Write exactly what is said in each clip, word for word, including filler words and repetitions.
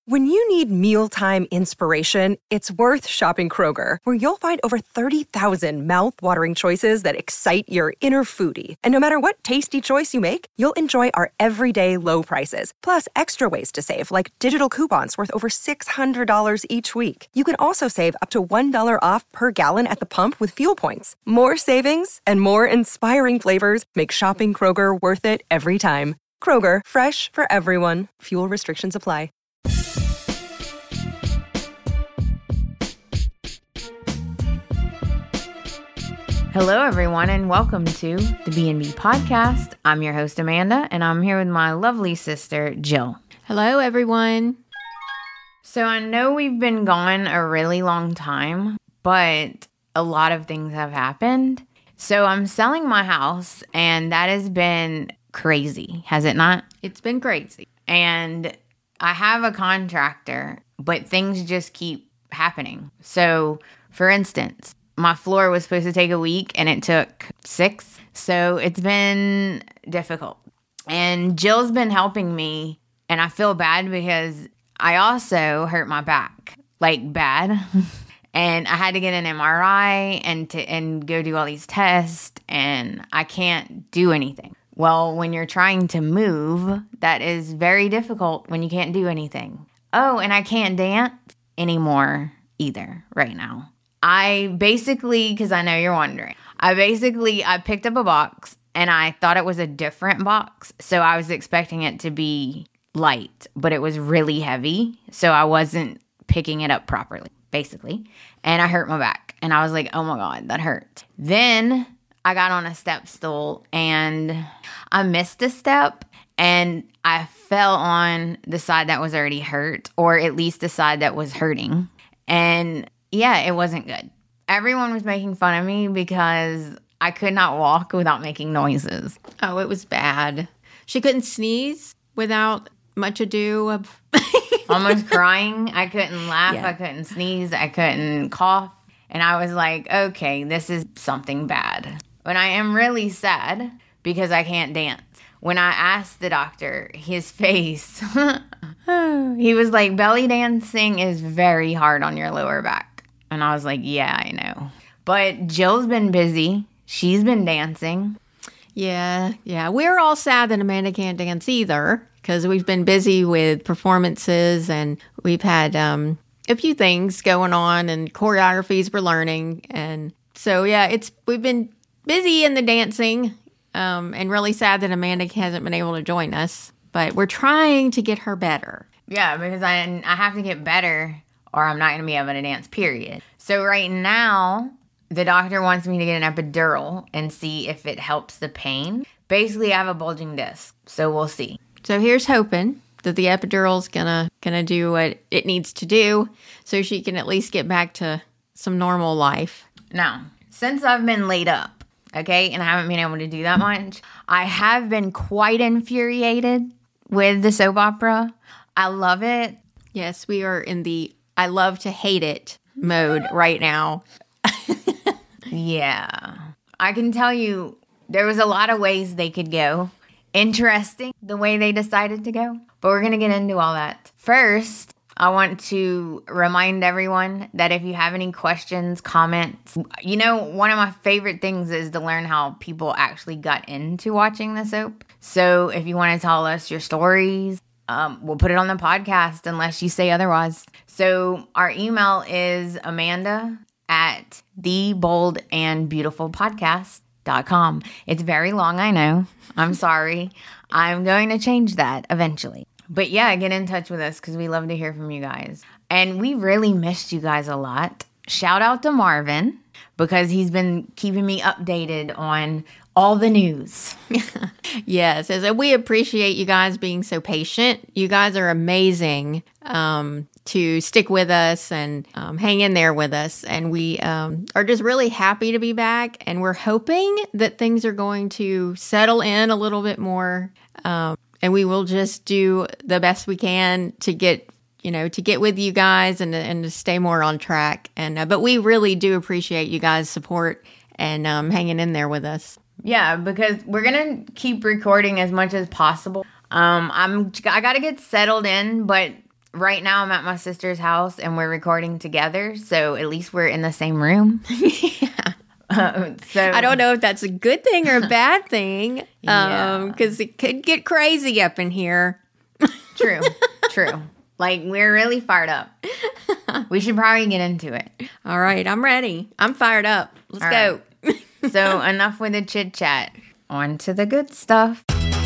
When you need mealtime inspiration, it's worth shopping Kroger, where you'll find over thirty thousand mouth-watering choices that excite your inner foodie. And no matter what tasty choice you make, you'll enjoy our everyday low prices, plus extra ways to save, like digital coupons worth over six hundred dollars each week. You can also save up to one dollar off per gallon at the pump with fuel points. More savings and more inspiring flavors make shopping Kroger worth it every time. Kroger, fresh for everyone. Fuel restrictions apply. Hello, everyone, and welcome to the B and B Podcast. I'm your host, Amanda, and I'm here with my lovely sister, Jill. Hello, everyone. So I know we've been gone a really long time, but a lot of things have happened. So I'm selling my house, and that has been crazy, has it not? It's been crazy. And I have a contractor, but things just keep happening. So, for instance, my floor was supposed to take a week and it took six. So it's been difficult. And Jill's been helping me, and I feel bad because I also hurt my back, like bad. And I had to get an M R I and to and go do all these tests, and I can't do anything. Well, when you're trying to move, that is very difficult when you can't do anything. Oh, and I can't dance anymore either right now. I basically, because I know you're wondering, I basically, I picked up a box and I thought it was a different box. So I was expecting it to be light, but it was really heavy. So I wasn't picking it up properly, basically. And I hurt my back. And I was like, oh my God, that hurt. Then I got on a step stool and I missed a step and I fell on the side that was already hurt, or at least the side that was hurting. And yeah, it wasn't good. Everyone was making fun of me because I could not walk without making noises. Oh, it was bad. She couldn't sneeze without much ado of Almost crying. I couldn't laugh. Yeah. I couldn't sneeze. I couldn't cough. And I was like, okay, this is something bad. And I am really sad because I can't dance. When I asked the doctor, his face, he was like, belly dancing is very hard on your lower back. And I was like, yeah, I know. But Jill's been busy. She's been dancing. Yeah, yeah. We're all sad that Amanda can't dance either because we've been busy with performances and we've had um, a few things going on and choreographies we're learning. And so, yeah, it's we've been busy in the dancing um, and really sad that Amanda hasn't been able to join us. But we're trying to get her better. Yeah, because I, I have to get better or I'm not going to be able to dance, period. So right now, the doctor wants me to get an epidural and see if it helps the pain. Basically, I have a bulging disc, so we'll see. So here's hoping that the epidural's gonna gonna do what it needs to do so she can at least get back to some normal life. Now, since I've been laid up, okay, and I haven't been able to do that much, I have been quite infuriated with the soap opera. I love it. Yes, we are in the I love to hate it mode right now. Yeah. I can tell you there was a lot of ways they could go. Interesting the way they decided to go. But we're going to get into all that. First, I want to remind everyone that if you have any questions, comments, you know, one of my favorite things is to learn how people actually got into watching the soap. So if you want to tell us your stories, Um, we'll put it on the podcast unless you say otherwise. So our email is Amanda at the bold and beautiful podcast dot com. It's very long, I know. I'm sorry. I'm going to change that eventually. But yeah, get in touch with us because we love to hear from you guys. And we really missed you guys a lot. Shout out to Marvin because he's been keeping me updated on all the news. Yes, as we appreciate you guys being so patient. You guys are amazing um, to stick with us and um, hang in there with us. And we um, are just really happy to be back. And we're hoping that things are going to settle in a little bit more. Um, and we will just do the best we can to get, you know, to get with you guys and, and to stay more on track. And uh, but we really do appreciate you guys' support and um, hanging in there with us. Yeah, because we're going to keep recording as much as possible. Um, I'm, I got to get settled in, but right now I'm at my sister's house and we're recording together. So at least we're in the same room. yeah. Uh, so I don't know if that's a good thing or a bad thing. Yeah. Um, because it could get crazy up in here. True. True. Like, we're really fired up. We should probably get into it. All right, I'm ready. I'm fired up. Let's All go. right. So enough with the chit chat. On to the good stuff.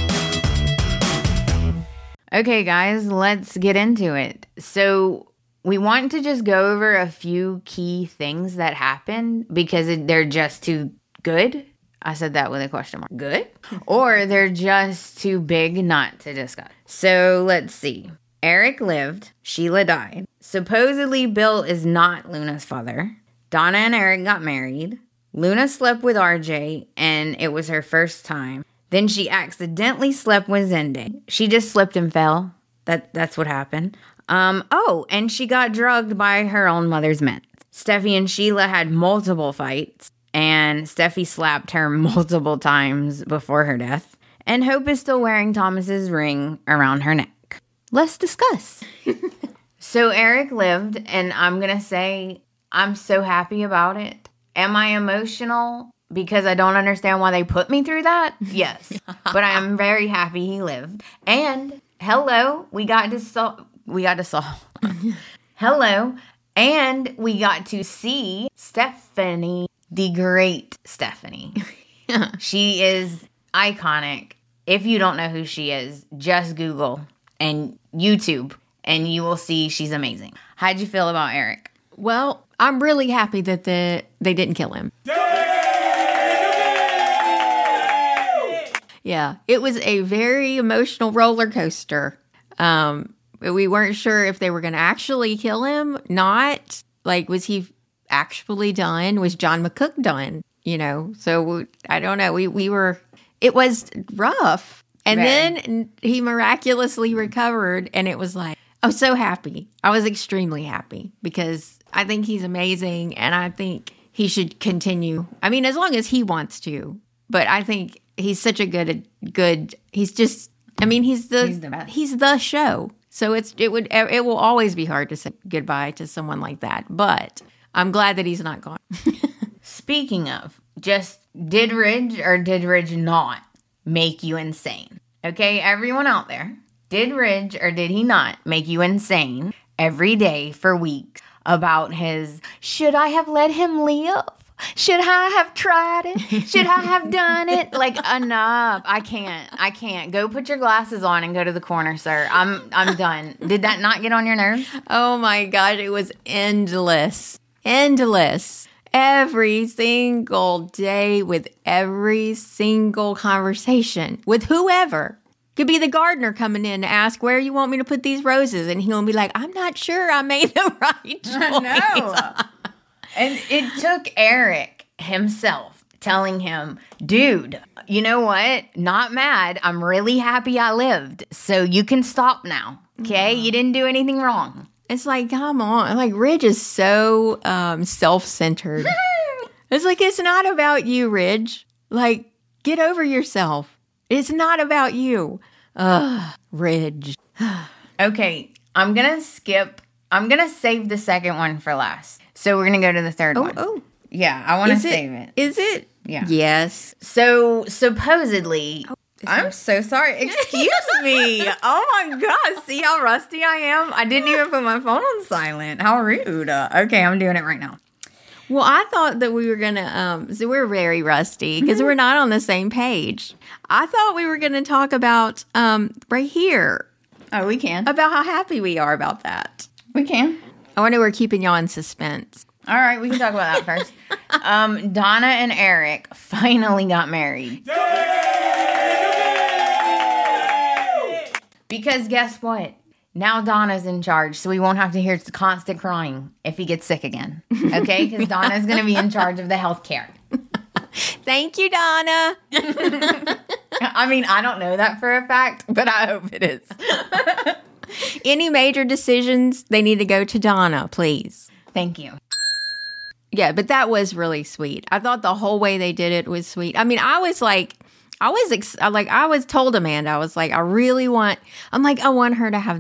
Okay, guys, let's get into it. So we want to just go over a few key things that happened because it, they're just too good. I said that with a question mark. Good? Or they're just too big not to discuss. So let's see. Eric lived. Sheila died. Supposedly, Bill is not Luna's father. Donna and Eric got married. Luna slept with R J, and it was her first time. Then she accidentally slept with Zende. She just slipped and fell. That That's what happened. Um. Oh, and she got drugged by her own mother's meds. Steffi and Sheila had multiple fights, and Steffi slapped her multiple times before her death. And Hope is still wearing Thomas's ring around her neck. Let's discuss. So Eric lived, and I'm going to say I'm so happy about it. Am I emotional because I don't understand why they put me through that? Yes. But I am very happy he lived. And hello, we got to solve. We got to solve. Hello. And we got to see Stephanie, the great Stephanie. She is iconic. If you don't know who she is, just Google and YouTube, and you will see she's amazing. How'd you feel about Eric? Well, I'm really happy that the they didn't kill him. Yeah, it was a very emotional roller coaster. Um, we weren't sure if they were going to actually kill him, not. Like, was he actually done? Was John McCook done? You know, so I don't know. We, we were, it was rough. And Right. then he miraculously recovered, and it was like, I was so happy. I was extremely happy because I think he's amazing, and I think he should continue. I mean, as long as he wants to. But I think he's such a good, good. He's just. I mean, he's the He's the best. he's the show. So it's it would it will always be hard to say goodbye to someone like that. But I'm glad that he's not gone. Speaking of, just did Ridge or did Ridge not make you insane? Okay, everyone out there, did Ridge or did he not make you insane every day for weeks about his, should I have let him live? Should I have tried it? Should I have done it? Like, enough. I can't. I can't. Go put your glasses on and go to the corner, sir. I'm I'm done. Did that not get on your nerves? Oh my God, it was endless. Endless. Every single day with every single conversation with whoever. Could be the gardener coming in to ask where you want me to put these roses. And he'll be like, I'm not sure I made the right choice. I know. And it took Eric himself telling him, dude, you know what? Not mad. I'm really happy I lived. So you can stop now. Okay? You didn't do anything wrong. It's like, come on. Like, Ridge is so um, self-centered. It's like, it's not about you, Ridge. Like, get over yourself. It's not about you. Ugh, Ridge. Okay, I'm going to skip. I'm going to save the second one for last. So we're going to go to the third Oh, one. oh. Yeah, I want to Is it- save it. Is it? Yeah. Yes. So supposedly, I'm so sorry. Excuse me. Oh my God. See how rusty I am? I didn't even put my phone on silent. How rude. Uh, okay, I'm doing it right now. Well, I thought that we were going to, um, so we're very rusty because we're not on the same page. I thought we were going to talk about, um, right here, Oh, we can. about how happy we are about that. We can. I wonder we're keeping y'all in suspense. All right, we can talk about that first. Um, Donna and Eric finally got married. Because guess what? Now Donna's in charge, so we won't have to hear constant crying if he gets sick again. Okay? Because Donna's going to be in charge of the health care. Thank you, Donna. I mean, I don't know that for a fact, but I hope it is. Any major decisions, they need to go to Donna, please. Thank you. Yeah, but that was really sweet. I thought the whole way they did it was sweet. I mean, I was like, I was ex- like, I was told Amanda, I was like, I really want, I'm like, I want her to have the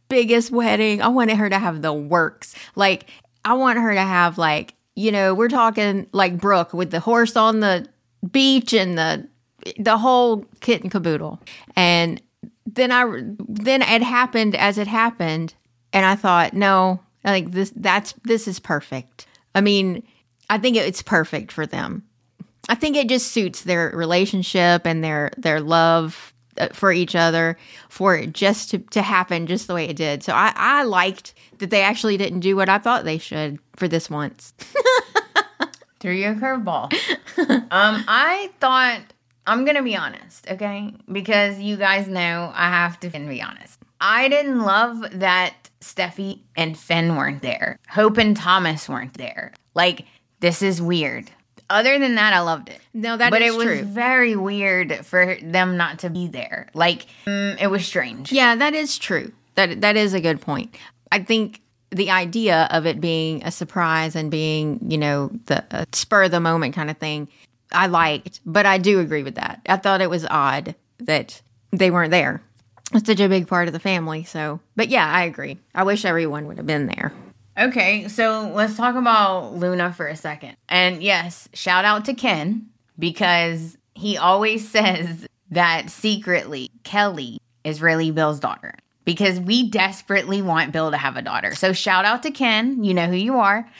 biggest wedding. I wanted her to have the works. Like, I want her to have, like, you know, we're talking like Brooke with the horse on the beach and the the whole kit and caboodle. And then I then it happened as it happened, and I thought, no, like this that's this is perfect. I mean, I think it's perfect for them. I think it just suits their relationship and their their love for each other for it just to, to happen just the way it did. So I, I liked that they actually didn't do what I thought they should for this once. Threw you a curveball. um, I thought, I'm going to be honest, okay? Because you guys know I have to be honest. I didn't love that Steffi and Finn weren't there. Hope and Thomas weren't there. Like, this is weird. Other than that, I loved it. No, that but is it was true. very weird for them not to be there. Like, mm, it was strange. Yeah, that is true. That That is a good point. I think the idea of it being a surprise and being, you know, the uh, spur of the moment kind of thing, I liked. But I do agree with that. I thought it was odd that they weren't there. It's such a big part of the family. So, but yeah, I agree. I wish everyone would have been there. Okay, so let's talk about Luna for a second. And yes, shout out to Ken, because he always says that secretly Kelly is really Bill's daughter, because we desperately want Bill to have a daughter. So shout out to Ken, you know who you are.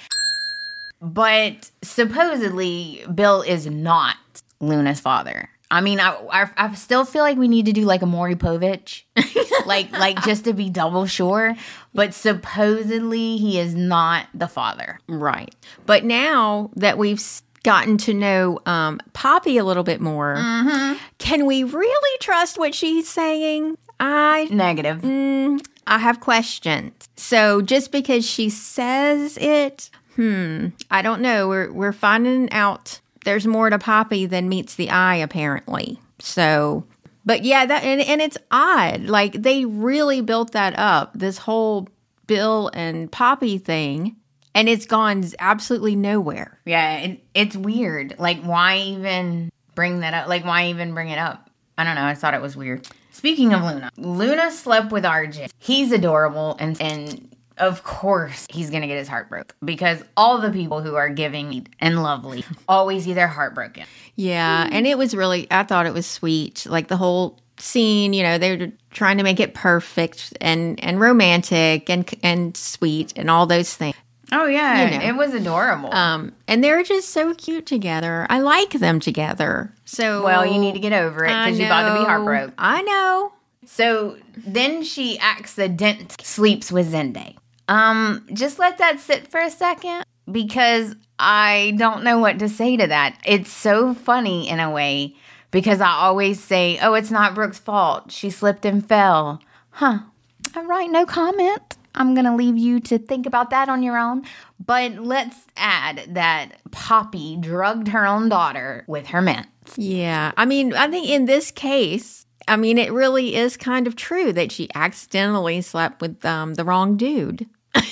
But supposedly Bill is not Luna's father. I mean, I, I I still feel like we need to do like a Maury Povich, like like just to be double sure. But supposedly he is not the father. Right. But now that we've gotten to know um, Poppy a little bit more, mm-hmm. can we really trust what she's saying? I Negative. Mm, I have questions. So just because she says it, hmm, I don't know. We're we're finding out. There's more to Poppy than meets the eye, apparently. So, but yeah, that and, and it's odd. Like, they really built that up, this whole Bill and Poppy thing, and it's gone absolutely nowhere. Yeah, it, it's weird. Like, why even bring that up? Like, why even bring it up? I don't know. I thought it was weird. Speaking of Luna, Luna slept with R J. He's adorable, and and of course he's going to get his heart broke, because all the people who are giving and lovely always see their heart broken. Yeah, mm. And it was really, I thought it was sweet. Like, the whole scene, you know, they're trying to make it perfect and, and romantic and and sweet and all those things. Oh, yeah. You know. It was adorable. Um, and they're just so cute together. I like them together. So, well, you need to get over it, because you're about to be heartbroken. I know. So then she accidentally sleeps with Zende. Um, just let that sit for a second, because I don't know what to say to that. It's so funny in a way, because I always say, oh, it's not Brooke's fault. She slipped and fell. Huh. All right, no comment. I'm going to leave you to think about that on your own. But let's add that Poppy drugged her own daughter with her mints. Yeah. I mean, I think in this case, I mean, it really is kind of true that she accidentally slept with um, the wrong dude.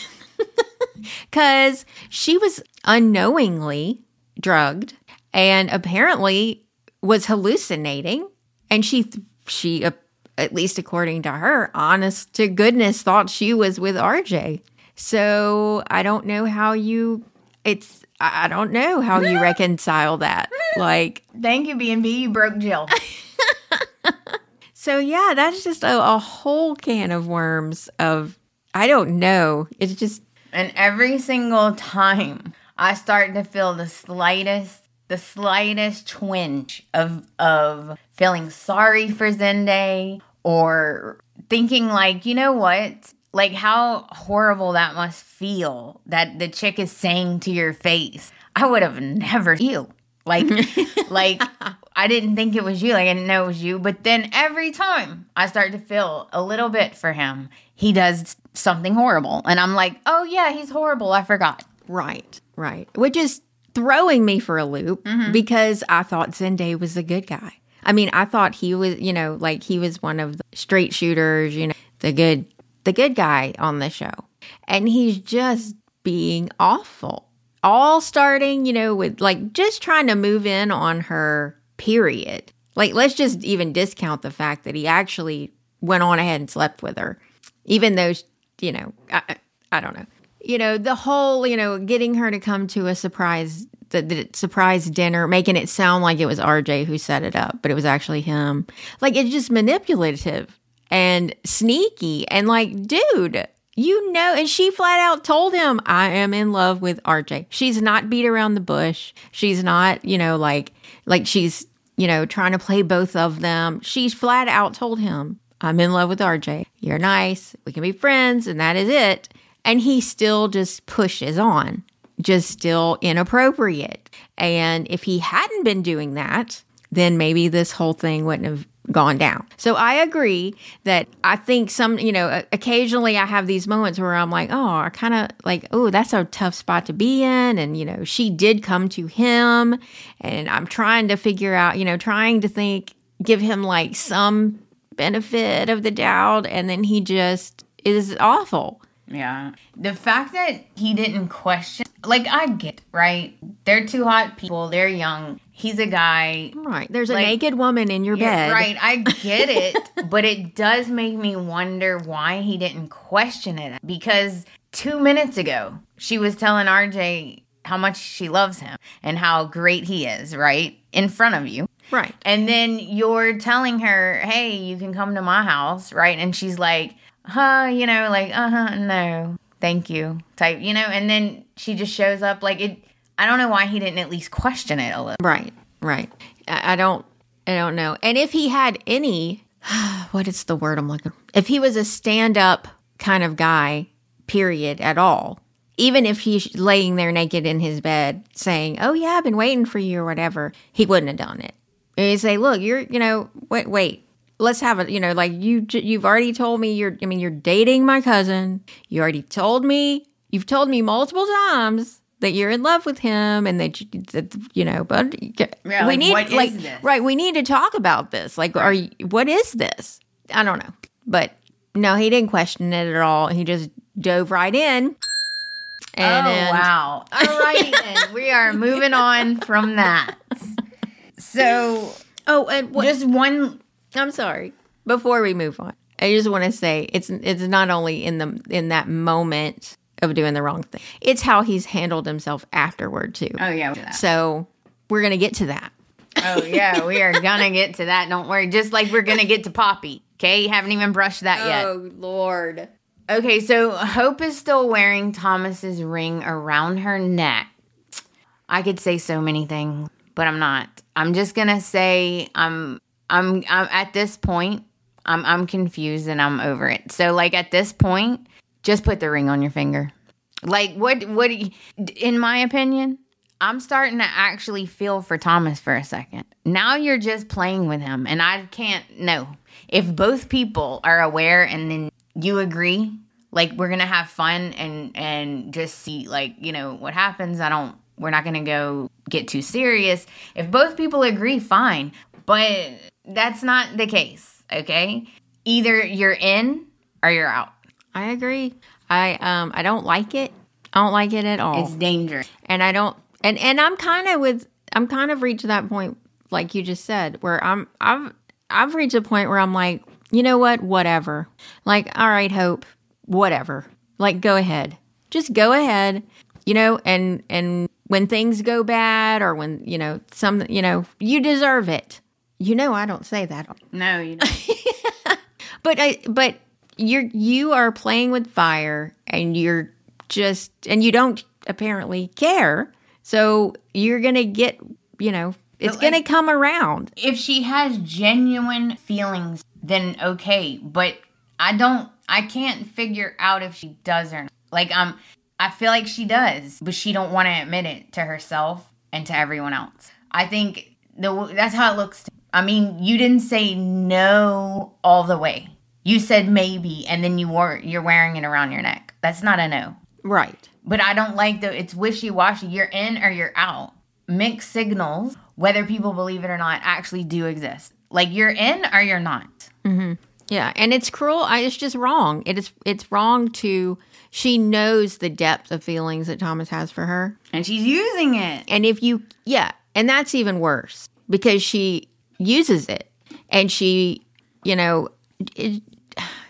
Because she was unknowingly drugged and apparently was hallucinating. And she, she uh, at least according to her, honest to goodness, thought she was with R J. So I don't know how you, it's, I don't know how you reconcile that. Like, thank you, B and B. You broke Jill. So yeah, that's just a, a whole can of worms of, I don't know. It's just. And every single time I start to feel the slightest, the slightest twinge of, of feeling sorry for Zende, or thinking like, you know what? Like, how horrible that must feel that the chick is saying to your face, I would have never you. Like, like I didn't think it was you. Like, I didn't know it was you. But then every time I start to feel a little bit for him, he does something horrible. And I'm like, oh, yeah, he's horrible. I forgot. Right, right. Which is throwing me for a loop, mm-hmm. because I thought Zende was a good guy. I mean, I thought he was, you know, like he was one of the straight shooters, you know, the good, the good guy on the show. And he's just being awful. All starting, you know, with like just trying to move in on her, period. Like, let's just even discount the fact that he actually went on ahead and slept with her. even though, you know, I, I don't know. You know, the whole, you know, getting her to come to a surprise, the, the surprise dinner, making it sound like it was R J who set it up, but it was actually him. Like, it's just manipulative and sneaky. And like, dude, you know, and she flat out told him, I am in love with R J. She's not beat around the bush. She's not, you know, like, like she's, you know, trying to play both of them. She's flat out told him, I'm in love with R J. You're nice. We can be friends. And that is it. And he still just pushes on, just still inappropriate. And if he hadn't been doing that, then maybe this whole thing wouldn't have gone down. So I agree that I think some, you know, occasionally I have these moments where I'm like, oh, I kind of like, oh, that's a tough spot to be in. And, you know, she did come to him and I'm trying to figure out, you know, trying to think, give him like some benefit of the doubt. And then he just is awful. Yeah. The fact that he didn't question, like, I get, right? They're two hot people. They're young. He's a guy. Right. There's like, a naked woman in your yeah, bed. Right. I get it. But it does make me wonder why he didn't question it. Because two minutes ago, she was telling R J how much she loves him and how great he is, right? In front of you. Right. And then you're telling her, hey, you can come to my house, right? And she's like, huh, you know, like, uh-huh, no, thank you, type, you know, and then she just shows up like it. I don't know why he didn't at least question it a little. Right, right. I, I don't, I don't know. And if he had any, what is the word I'm looking for? If he was a stand-up kind of guy, period, at all, even if he's laying there naked in his bed saying, oh yeah, I've been waiting for you or whatever, he wouldn't have done it. And he'd say, look, you're, you know, wait, wait. Let's have it, you know, like you, you've already told me you're, I mean, you're dating my cousin. You already told me, you've told me multiple times that you're in love with him and that, you, that you know, but yeah, we like, need, what like, is this? right, we need to talk about this. Like, are you, what is this? I don't know. But no, he didn't question it at all. He just dove right in. And oh, then, wow. All right, then. We are moving on from that. So, oh, and what, just one... I'm sorry. Before we move on, I just want to say it's it's not only in the in that moment of doing the wrong thing. It's how he's handled himself afterward too. Oh yeah. So we're gonna get to that. Oh yeah, we are gonna get to that. Don't worry. Just like we're gonna get to Poppy. Okay, haven't even brushed that yet. Oh Lord. Okay, so Hope is still wearing Thomas's ring around her neck. I could say so many things, but I'm not. I'm just gonna say I'm. I'm, I'm at this point, I'm I'm confused and I'm over it. So like at this point, just put the ring on your finger. Like what what in my opinion, I'm starting to actually feel for Thomas for a second. Now you're just playing with him and I can't no. If both people are aware and then you agree, like we're going to have fun and and just see like, you know, what happens. I don't we're not going to go get too serious. If both people agree, fine. But that's not the case, okay? Either you're in or you're out. I agree. I um I don't like it. I don't like it at all. It's dangerous. And I don't and and I'm kind of with I'm kind of reached that point like you just said where I'm I've I've reached a point where I'm like, you know what? Whatever. Like, all right, Hope, whatever. Like go ahead. Just go ahead. You know, and and when things go bad or when, you know, some, you know, you deserve it. You know, I don't say that. No, you don't. but I, but you're, you are playing with fire and you're just, and you don't apparently care. So you're going to get, you know, it's going to come around. If she has genuine feelings, then okay. But I don't, I can't figure out if she does or not. Like, um, I feel like she does, but she don't want to admit it to herself and to everyone else. I think the that's how it looks to me. I mean, you didn't say no all the way. You said maybe, and then you wore you're wearing it around your neck. That's not a no. Right. But I don't like the, it's wishy-washy. You're in or you're out. Mixed signals, whether people believe it or not, actually do exist. Like you're in or you're not. Mm-hmm. Yeah, and it's cruel. I, it's just wrong. It is. It's wrong to, she knows the depth of feelings that Thomas has for her. And she's using it. And if you, yeah, and that's even worse because she uses it. And she, you know, it,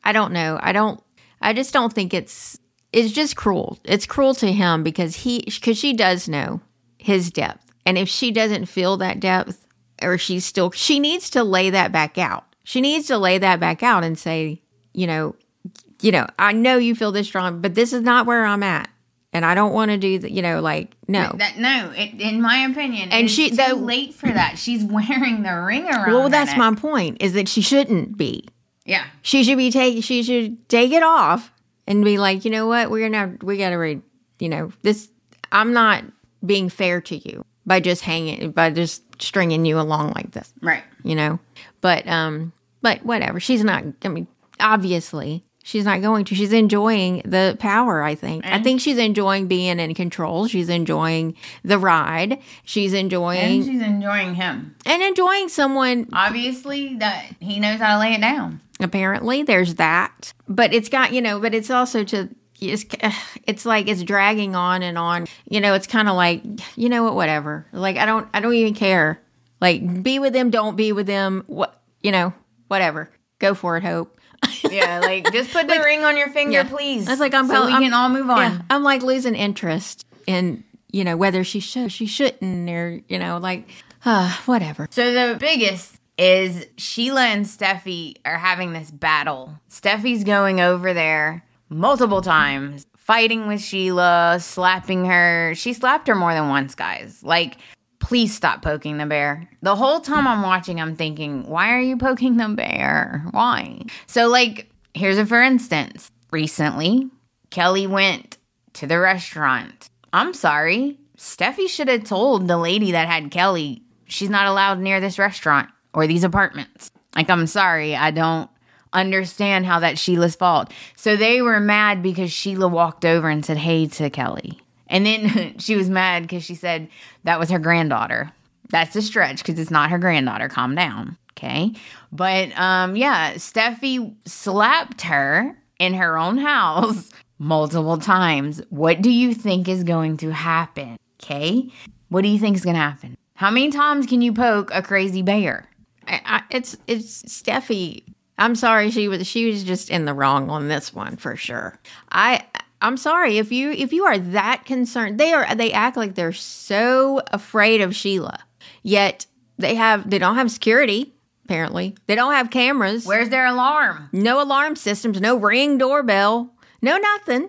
I don't know. I don't, I just don't think it's, it's just cruel. It's cruel to him because he, because she does know his depth. And if she doesn't feel that depth, or she's still, she needs to lay that back out. She needs to lay that back out and say, you know, you know, I know you feel this strong, but this is not where I'm at. And I don't want to do that, you know, like, no. That, no, it, in my opinion, and it's she, too the, late for that. She's wearing the ring around Well, her that's neck. my point, is that she shouldn't be. Yeah. She should be taking, she should take it off and be like, you know what, we're gonna, we gotta read, you know, this, I'm not being fair to you by just hanging, by just stringing you along like this. Right. You know? But, um, but whatever. She's not, I mean, obviously, she's not going to. She's enjoying the power, I think. And I think she's enjoying being in control. She's enjoying the ride. She's enjoying... And she's enjoying him. And enjoying someone... Obviously, that he knows how to lay it down. Apparently, there's that. But it's got, you know, but it's also to... It's, it's like it's dragging on and on. You know, it's kind of like, you know what, whatever. Like, I don't, I don't even care. Like, be with them, don't be with them. What, you know, whatever. Go for it, Hope. Yeah, like, just put the Like, ring on your finger, yeah. please. It's like I'm so we I'm- can all move on. Yeah, I'm like losing interest in, you know, whether she should, she shouldn't, or, you know, like, uh, whatever. So the biggest is Sheila and Steffi are having this battle. Steffi's going over there multiple times, fighting with Sheila, slapping her. She slapped her more than once, guys. Like, please stop poking the bear. The whole time I'm watching, I'm thinking, why are you poking the bear? Why? So, like, here's a for instance. Recently, Kelly went to the restaurant. I'm sorry. Steffi should have told the lady that had Kelly, she's not allowed near this restaurant or these apartments. Like, I'm sorry. I don't understand how that's Sheila's fault. So they were mad because Sheila walked over and said, hey to Kelly. And then she was mad because she said that was her granddaughter. That's a stretch because it's not her granddaughter. Calm down. Okay. But um, yeah, Steffi slapped her in her own house multiple times. What do you think is going to happen? Okay. What do you think is going to happen? How many times can you poke a crazy bear? I, I, it's, it's Steffi. I'm sorry. She was, she was just in the wrong on this one for sure. I, I'm sorry if you if you are that concerned. They are they act like they're so afraid of Sheila. Yet they have they don't have security, apparently. They don't have cameras. Where's their alarm? No alarm systems, no Ring doorbell, no nothing.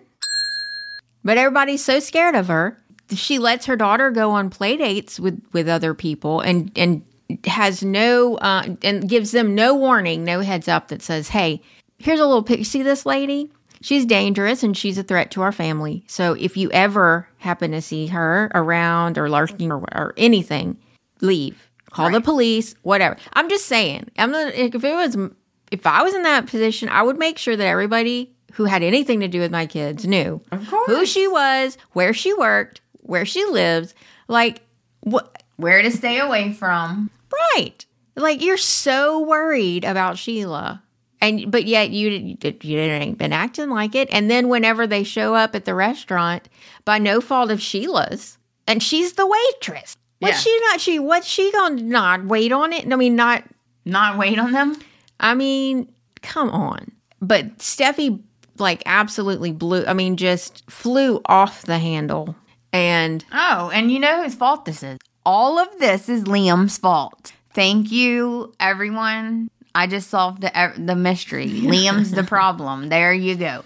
But everybody's so scared of her. She lets her daughter go on play dates with, with other people and and has no uh, and gives them no warning, no heads up that says, "Hey, here's a little pic. See this lady? She's dangerous and she's a threat to our family. So if you ever happen to see her around or lurking or, or anything, leave. Call Right. the police, whatever." I'm just saying. I'm not, if it was, if I was in that position, I would make sure that everybody who had anything to do with my kids knew Of course. who she was, where she worked, where she lives, like what. Where to stay away from. Right. Like, you're so worried about Sheila. And but yet you you didn't been acting like it. And then whenever they show up at the restaurant, by no fault of Sheila's, and she's the waitress. What's Yeah. she not? She what's she gonna not wait on it? I mean, not. Not wait on them? I mean, come on. But Steffi, like, absolutely blew. I mean, just flew off the handle. And Oh, and you know whose fault this is? All of this is Liam's fault. Thank you, everyone. I just solved the, the mystery. Liam's the problem. There you go.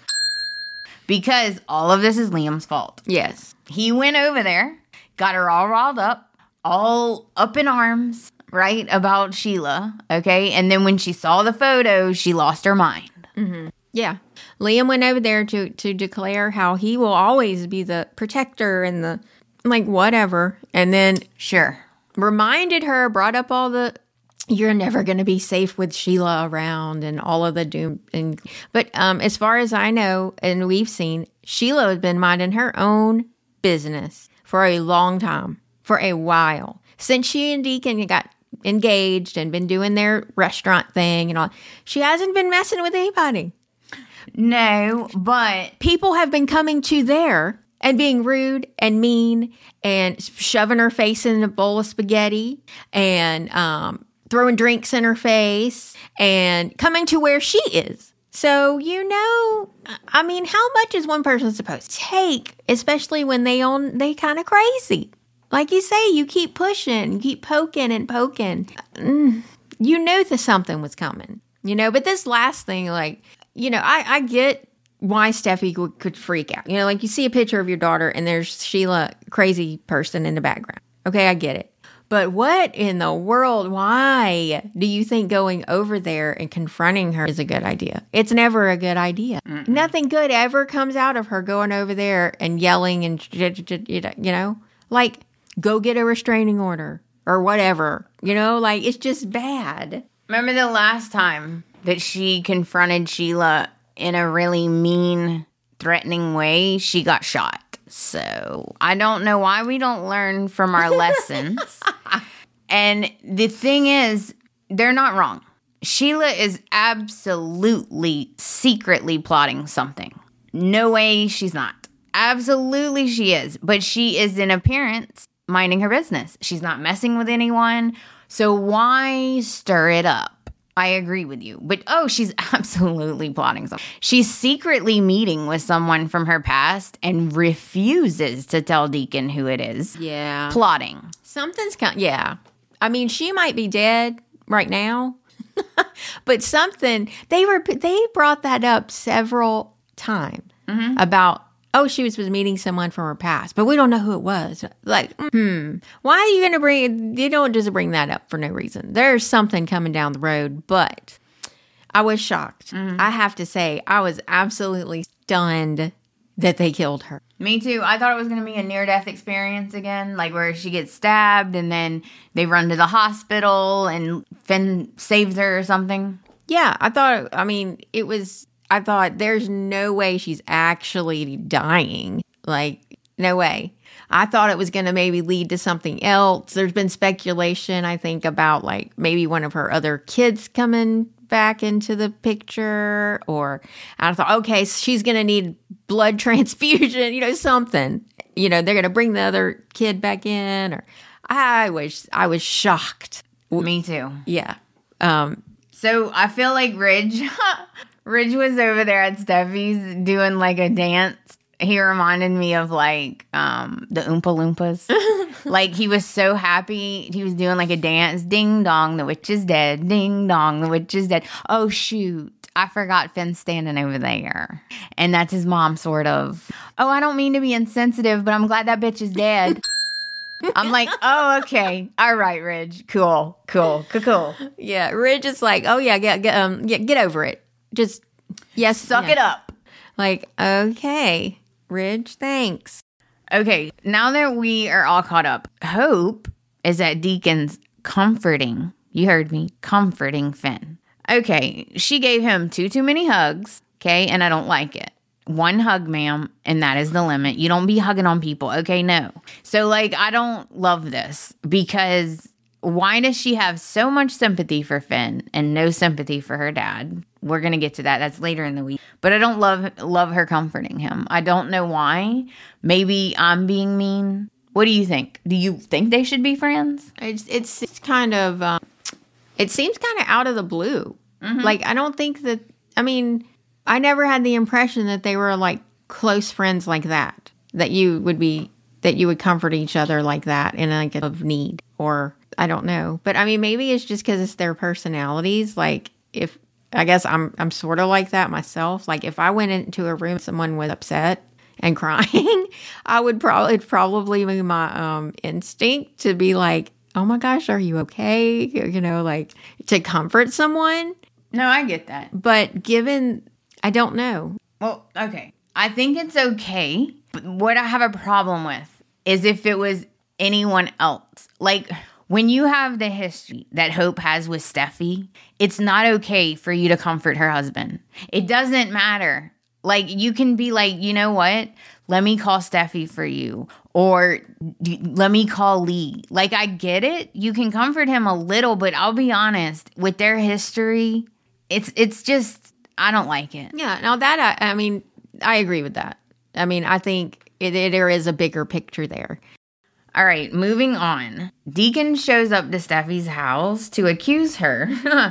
Because all of this is Liam's fault. yes, He went over there, got her all riled up, all up in arms, right, about Sheila, okay? And then when she saw the photos, she lost her mind. yeah. Liam went over there to to declare how he will always be the protector and the like whatever, and then Sure. reminded her, brought up all the, you're never going to be safe with Sheila around and all of the doom. And but um, as far as I know, and we've seen, Sheila has been minding her own business for a long time, for a while, since she and Deacon got engaged and been doing their restaurant thing and all. She hasn't been messing with anybody. No, but People have been coming to there and being rude and mean and shoving her face in a bowl of spaghetti and um, throwing drinks in her face and coming to where she is. So, you know, I mean, how much is one person supposed to take, especially when they own, they kind of crazy? Like you say, you keep pushing, you keep poking and poking. Mm, you knew that something was coming, you know, but this last thing, like, you know, I, I get why Steffi could, could freak out. You know, like you see a picture of your daughter and there's Sheila, crazy person in the background. Okay, I get it. But what in the world, why do you think going over there and confronting her is a good idea? It's never a good idea. Mm-mm. Nothing good ever comes out of her going over there and yelling and, you know, like, go get a restraining order or whatever. You know, like, it's just bad. Remember the last time that she confronted Sheila in a really mean, threatening way? She got shot. So I don't know why we don't learn from our lessons. And the thing is, they're not wrong. Sheila is absolutely secretly plotting something. No way she's not. Absolutely she is. But she is in appearance minding her business. She's not messing with anyone. So why stir it up? I agree with you. But, oh, she's absolutely plotting something. She's secretly meeting with someone from her past and refuses to tell Deacon who it is. Yeah. Plotting. Something's kind. Yeah. I mean, she might be dead right now. But something, they were, they brought that up several times mm-hmm. about, oh, she was, was meeting someone from her past, but we don't know who it was. Like, hmm, why are you going to bring, you don't just bring that up for no reason. There's something coming down the road, but I was shocked. Mm-hmm. I have to say, I was absolutely stunned that they killed her. Me too. I thought it was going to be a near-death experience again, like where she gets stabbed and then they run to the hospital and Finn saves her or something. Yeah, I thought, I mean, it was... I thought, there's no way she's actually dying. Like, no way. I thought it was going to maybe lead to something else. There's been speculation, I think, about, like, maybe one of her other kids coming back into the picture. Or I thought, okay, she's going to need blood transfusion, you know, something. You know, they're going to bring the other kid back in. Or I was, I was shocked. Me too. Yeah. Um, so I feel like Ridge... Ridge was over there at Steffi's doing like a dance. He reminded me of like um, the Oompa Loompas. Like he was so happy. He was doing like a dance. Ding dong, the witch is dead. Ding dong, the witch is dead. Oh shoot, I forgot Finn's standing over there. And that's his mom sort of. Oh, I don't mean to be insensitive, but I'm glad that bitch is dead. I'm like, oh, okay. All right, Ridge. Cool, cool, cool, cool. Yeah, Ridge is like, oh yeah, get, get, um, get, get over it. Just, yes. Suck yeah. it up. Like, okay, Ridge, thanks. Okay, now that we are all caught up, Hope is at Deacon's comforting, you heard me, comforting Finn. Okay, she gave him two too many hugs, okay, and I don't like it. One hug, ma'am, and that is the limit. You don't be hugging on people, okay, no. So, like, I don't love this because why does she have so much sympathy for Finn and no sympathy for her dad? We're going to get to that. That's later in the week. But I don't love love her comforting him. I don't know why. Maybe I'm being mean. What do you think? Do you think they should be friends? It's it's, it's kind of, um, it seems kind of out of the blue. Mm-hmm. Like, I don't think that, I mean, I never had the impression that they were like close friends like that. That you would be, that you would comfort each other like that in like a of need. Or, I don't know. But I mean, maybe it's just because it's their personalities. Like, if, I guess I'm I'm sort of like that myself. Like if I went into a room, someone was upset and crying, I would probably it'd probably be my um, instinct to be like, "Oh my gosh, are you okay?" You know, like to comfort someone. No, I get that. But given, I don't know. Well, okay, I think it's okay. But what I have a problem with is if it was anyone else, like. When you have the history that Hope has with Steffi, it's not okay for you to comfort her husband. It doesn't matter. Like, you can be like, you know what? Let me call Steffi for you. Or let me call Lee. Like, I get it. You can comfort him a little, but I'll be honest. With their history, it's it's just, I don't like it. Yeah, now that, I, I mean, I agree with that. I mean, I think it, it, there is a bigger picture there. All right, moving on. Deacon shows up to Steffi's house to accuse her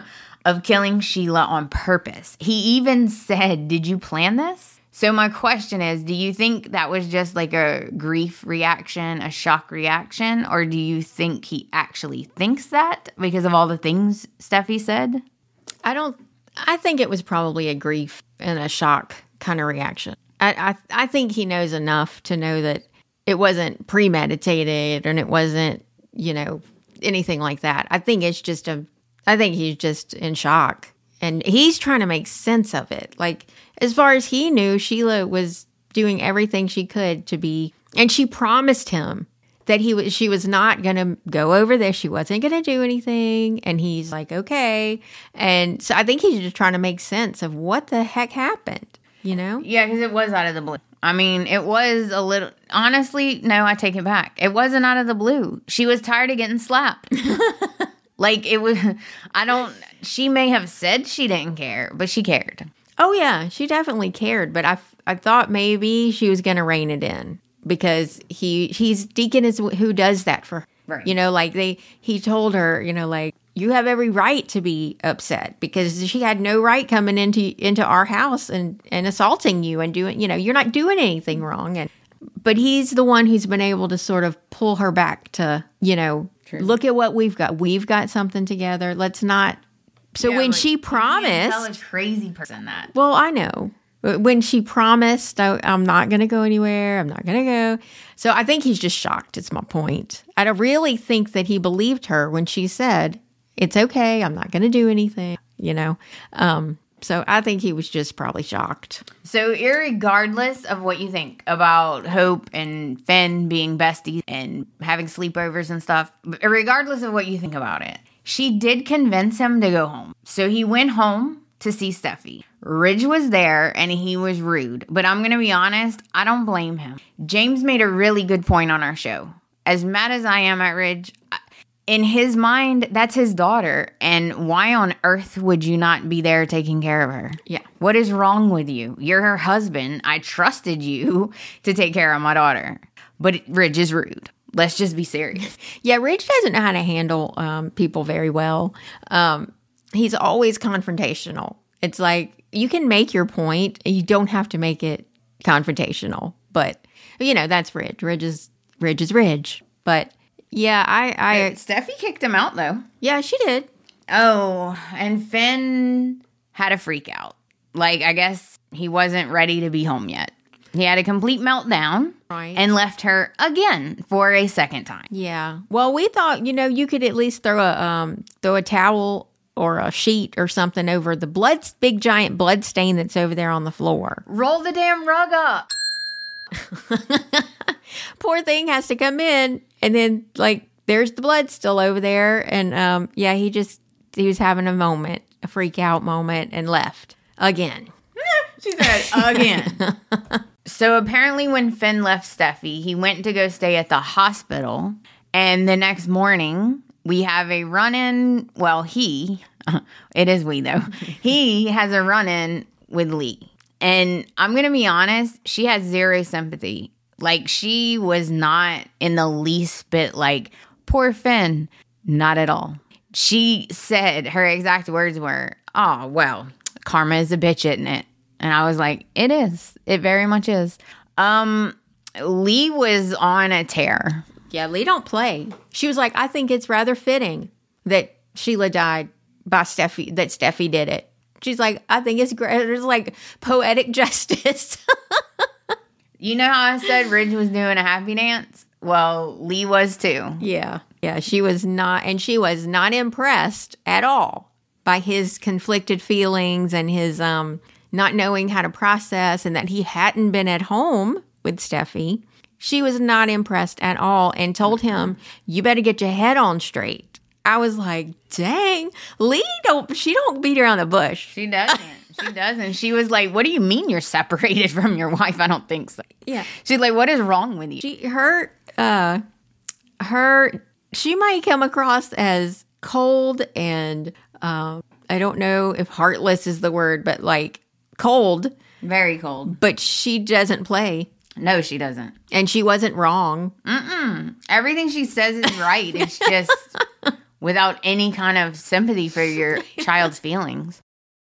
of killing Sheila on purpose. He even said, "Did you plan this?" So my question is, do you think that was just like a grief reaction, a shock reaction, or do you think he actually thinks that because of all the things Steffi said? I don't, I think it was probably a grief and a shock kind of reaction. I, I, I think he knows enough to know that it wasn't premeditated and it wasn't, you know, anything like that. I think it's just a, I think he's just in shock. And he's trying to make sense of it. Like, as far as he knew, Sheila was doing everything she could to be, and she promised him that he was, she was not going to go over there. She wasn't going to do anything. And he's like, okay. And so I think he's just trying to make sense of what the heck happened, you know? Yeah, because it was out of the blue. I mean, it was a little, honestly, no, I take it back. It wasn't out of the blue. She was tired of getting slapped. Like, it was, I don't, she may have said she didn't care, but she cared. Oh, yeah, she definitely cared. But I, I thought maybe she was going to rein it in because he, he's, Deacon is who does that for her. Right. You know, like they, he told her, you know, like, you have every right to be upset because she had no right coming into, into our house and, and assaulting you and doing, you know, you're not doing anything wrong. And, but he's the one who's been able to sort of pull her back to, you know, True. Look at what we've got. We've got something together. Let's not. So yeah, when like, she promised, you tell a crazy person that. Well, I know. When she promised, I, I'm not going to go anywhere. I'm not going to go. So I think he's just shocked. It's my point. I don't really think that he believed her when she said, "It's okay. I'm not going to do anything." You know. Um, So I think he was just probably shocked. So irregardless of what you think about Hope and Finn being besties and having sleepovers and stuff, regardless of what you think about it, she did convince him to go home. So he went home to see Steffi. Ridge was there and he was rude. But I'm going to be honest, I don't blame him. James made a really good point on our show. As mad as I am at Ridge, in his mind, that's his daughter. And why on earth would you not be there taking care of her? Yeah. What is wrong with you? You're her husband. I trusted you to take care of my daughter. But Ridge is rude. Let's just be serious. Yeah, Ridge doesn't know how to handle um, people very well. Um, he's always confrontational. It's like, you can make your point. You don't have to make it confrontational. But, you know, that's Ridge. Ridge is Ridge. Is Ridge. But... Yeah, I, I... Steffi kicked him out, though. Yeah, she did. Oh, and Finn had a freak out. Like, I guess he wasn't ready to be home yet. He had a complete meltdown. Right. And left her again for a second time. Yeah. Well, we thought, you know, you could at least throw a um throw a towel or a sheet or something over the blood, big giant blood stain that's over there on the floor. Roll the damn rug up. Poor thing has to come in, and then like there's the blood still over there, and um yeah, he just he was having a moment, a freak out moment, and left again. She said again. So apparently, when Finn left Steffi, he went to go stay at the hospital, and the next morning we have a run-in. Well, he, it is we though. He has a run-in with Lee. And I'm going to be honest, she has zero sympathy. Like, she was not in the least bit like, poor Finn. Not at all. She said, her exact words were, oh, well, karma is a bitch, isn't it? And I was like, it is. It very much is. Um, Lee was on a tear. Yeah, Lee don't play. She was like, I think it's rather fitting that Sheila died by Steffi, that Steffi did it. She's like, I think it's great. There's like poetic justice. You know how I said Ridge was doing a happy dance? Well, Lee was too. Yeah. Yeah. She was not, and she was not impressed at all by his conflicted feelings and his um not knowing how to process, and that he hadn't been at home with Steffi. She was not impressed at all and told him, you better get your head on straight. I was like, dang, Lee don't, she don't beat around the bush. She doesn't. She doesn't. She was like, what do you mean you're separated from your wife? I don't think so. Yeah. She's like, what is wrong with you? She, her, uh, her, she might come across as cold and, um, I don't know if heartless is the word, but like cold. Very cold. But she doesn't play. No, she doesn't. And she wasn't wrong. Mm-mm. Everything she says is right. It's just without any kind of sympathy for your child's feelings.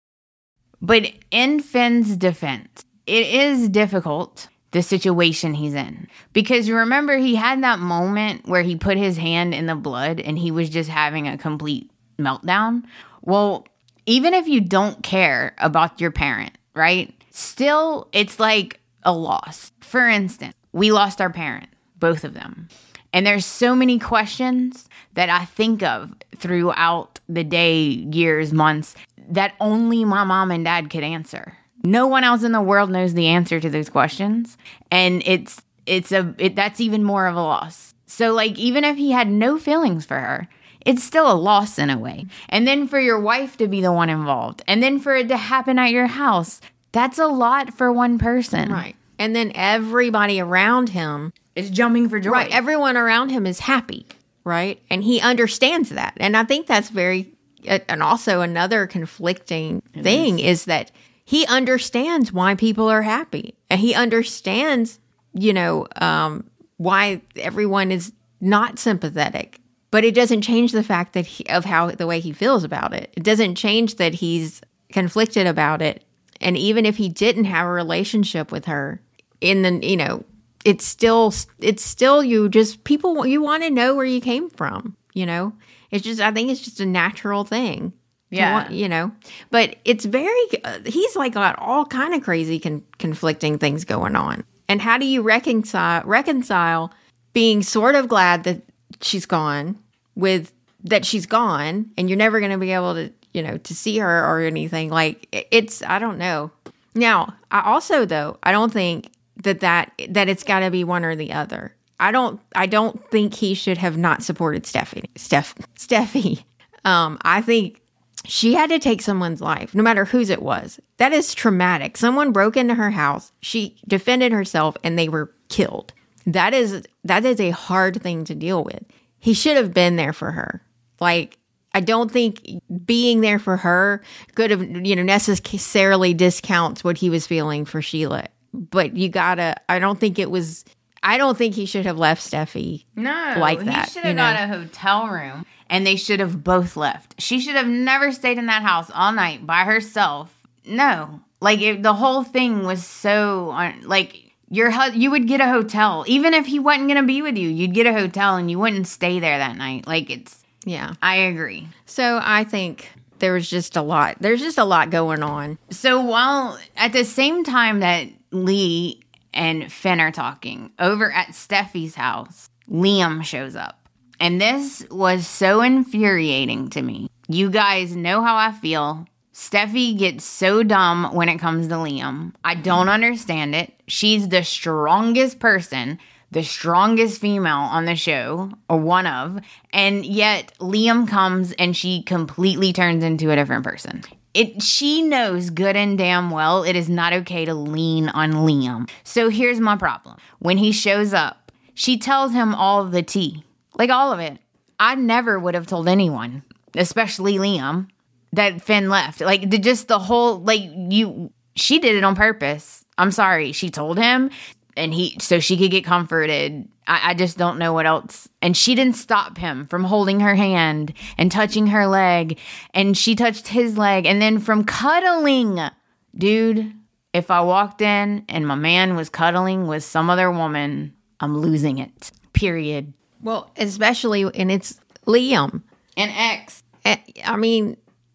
But in Finn's defense, it is difficult, the situation he's in. Because you remember he had that moment where he put his hand in the blood and he was just having a complete meltdown. Well, even if you don't care about your parent, right? Still, it's like a loss. For instance, we lost our parent, both of them. And there's so many questions that I think of throughout the day, years, months, that only my mom and dad could answer. No one else in the world knows the answer to those questions. And it's it's a it, that's even more of a loss. So like, even if he had no feelings for her, it's still a loss in a way. And then for your wife to be the one involved, and then for it to happen at your house, that's a lot for one person. Right. And then everybody around him is jumping for joy. Right. Everyone around him is happy. Right. And he understands that. And I think that's very, uh, and also another conflicting it thing is. is that he understands why people are happy. And he understands, you know, um, why everyone is not sympathetic. But it doesn't change the fact that he, of how the way he feels about it. It doesn't change that he's conflicted about it. And even if he didn't have a relationship with her, in the, you know, it's still, it's still, you just, people, you want to know where you came from, you know? It's just, I think it's just a natural thing. Yeah. Want, you know? But it's very, uh, he's like got all kind of crazy con- conflicting things going on. And how do you reconcile, reconcile being sort of glad that she's gone with, that she's gone and you're never going to be able to, you know, to see her or anything. Like, it's, I don't know. Now, I also, though, I don't think that that, that it's got to be one or the other. I don't, I don't think he should have not supported Steffi, Steph, Steffi. Um, I think she had to take someone's life, no matter whose it was. That is traumatic. Someone broke into her house. She defended herself and they were killed. That is, that is a hard thing to deal with. He should have been there for her. Like, I don't think being there for her could have, you know, necessarily discounts what he was feeling for Sheila. But you gotta, I don't think it was, I don't think he should have left Steffi no, like that. He should have you know? got a hotel room and they should have both left. She should have never stayed in that house all night by herself. No. Like, it, the whole thing was so, like, your you would get a hotel. Even if he wasn't going to be with you, you'd get a hotel and you wouldn't stay there that night. Like, it's, yeah. I agree. So I think there was just a lot. There's just a lot going on. So while at the same time that Lee and Finn are talking, over at Steffi's house, Liam shows up. And this was so infuriating to me. You guys know how I feel. Steffi gets so dumb when it comes to Liam. I don't understand it. She's the strongest person, the strongest female on the show, or one of, and yet Liam comes and she completely turns into a different person. It, she knows good and damn well it is not okay to lean on Liam. So here's my problem. When he shows up, she tells him all of the tea. Like, all of it. I never would have told anyone, especially Liam, that Finn left. Like, the, just the whole, like, you, she did it on purpose. I'm sorry. She told him, and he, so she could get comforted. I, I just don't know what else. And she didn't stop him from holding her hand and touching her leg. And she touched his leg. And then from cuddling, dude, if I walked in and my man was cuddling with some other woman, I'm losing it. Period. Well, especially, and it's Liam. An ex. I mean,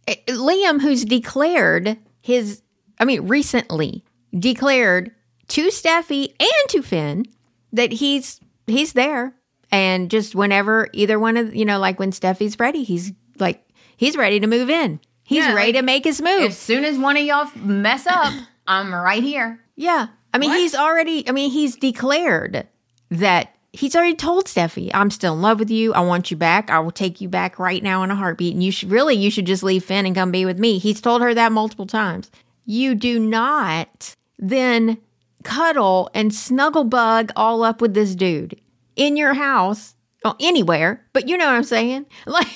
Liam, who's declared his, I mean, recently declared to Steffi and to Finn that he's he's there. And just whenever either one of, you know, like when Steffi's ready, he's like, he's ready to move in. He's yeah, ready like, to make his move. As soon as one of y'all mess up, I'm right here. Yeah. I mean, what? he's already, I mean, he's declared that he's already told Steffi, I'm still in love with you. I want you back. I will take you back right now in a heartbeat. And you should really, you should just leave Finn and come be with me. He's told her that multiple times. You do not then cuddle and snuggle bug all up with this dude in your house, well, anywhere, but you know what I'm saying? Like,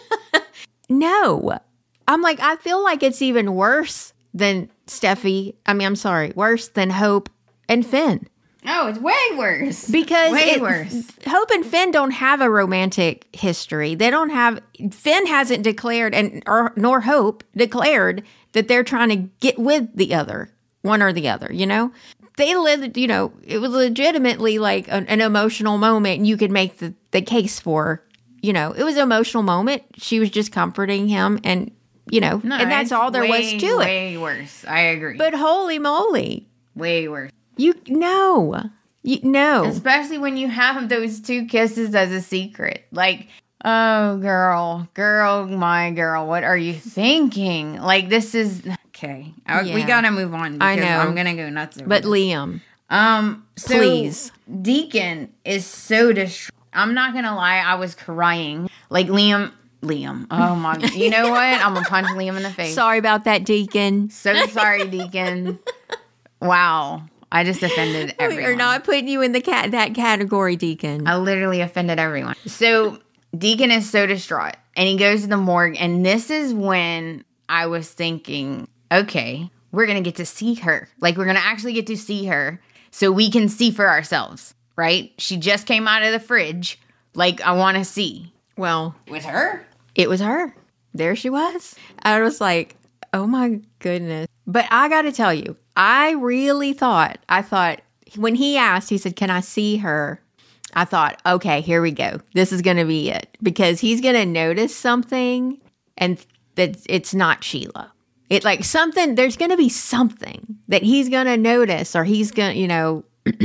no. I'm like, I feel like it's even worse than Steffi. I mean, I'm sorry, worse than Hope and Finn. Oh, it's way worse. Because way it, worse. Hope and Finn don't have a romantic history. They don't have. Finn hasn't declared, and or, nor Hope declared that they're trying to get with the other, one or the other. You know, they lived. You know, it was legitimately like an, an emotional moment, and you could make the the case for. You know, it was an emotional moment. She was just comforting him, and you know, No, and that's all there way, was to it. Way worse. I agree. But holy moly, way worse. you no, you no. Especially when you have those two kisses as a secret. Like, oh, girl, girl, my girl, what are you thinking? Like, this is okay. I, Yeah. We gotta move on. Because I know. I'm gonna go nuts. Over But this. Liam, um, so please. Deacon is so distraught. I'm not gonna lie, I was crying. Like Liam, Liam. Oh my, you know what? I'm gonna punch Liam in the face. Sorry about that, Deacon. So sorry, Deacon. Wow, I just offended everyone. We're not putting you in the cat that category, Deacon. I literally offended everyone. So Deacon is so distraught, and he goes to the morgue, and this is when I was thinking, okay, we're gonna get to see her. Like, we're gonna actually get to see her, so we can see for ourselves, right? She just came out of the fridge. Like, I want to see. Well, It was her. it was her. There she was. I was like, oh my goodness. But I got to tell you, I really thought, I thought, when he asked, he said, can I see her? I thought, okay, here we go. This is going to be it. Because he's going to notice something and that it's not Sheila. It like something, there's going to be something that he's going to notice, or he's going to, you know,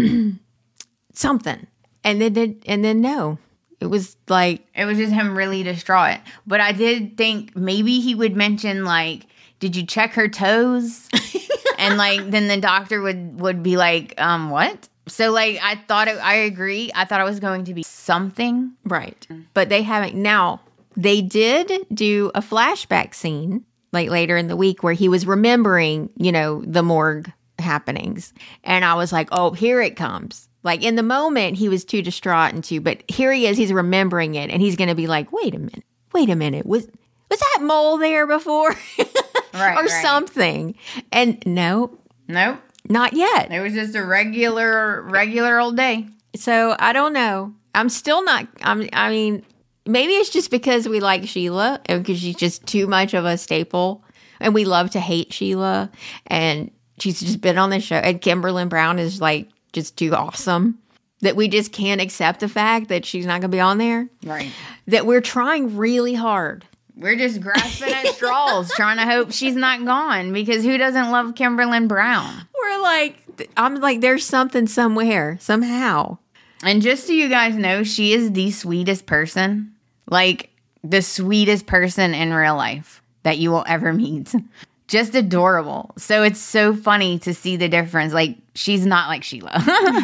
something. And then, and then no. It was like, It was just him really distraught. But I did think maybe he would mention, like, did you check her toes? And, like, then the doctor would, would be like, um, what? So, like, I thought it, I agree. I thought it was going to be something. right. But they haven't. Now, they did do a flashback scene, like, later in the week where he was remembering, you know, the morgue happenings. And I was like, oh, here it comes. Like, in the moment, he was too distraught and too, but here he is, he's remembering it, and he's going to be like, wait a minute, wait a minute, was was that mole there before? Right, or right. something. And no, Nope. not yet. It was just a regular, regular old day. So, I don't know. I'm still not, I'm, I mean, maybe it's just because we like Sheila, and because she's just too much of a staple, and we love to hate Sheila, and she's just been on the show, and Kimberly Brown is like, just too awesome that we just can't accept the fact that she's not going to be on there. Right. That we're trying really hard. We're just grasping at straws, trying to hope she's not gone, because who doesn't love Kimberly Brown? We're like, I'm like, there's something somewhere, somehow. And just so you guys know, she is the sweetest person, like the sweetest person in real life that you will ever meet. Just adorable. So it's so funny to see the difference. Like, she's not like Sheila.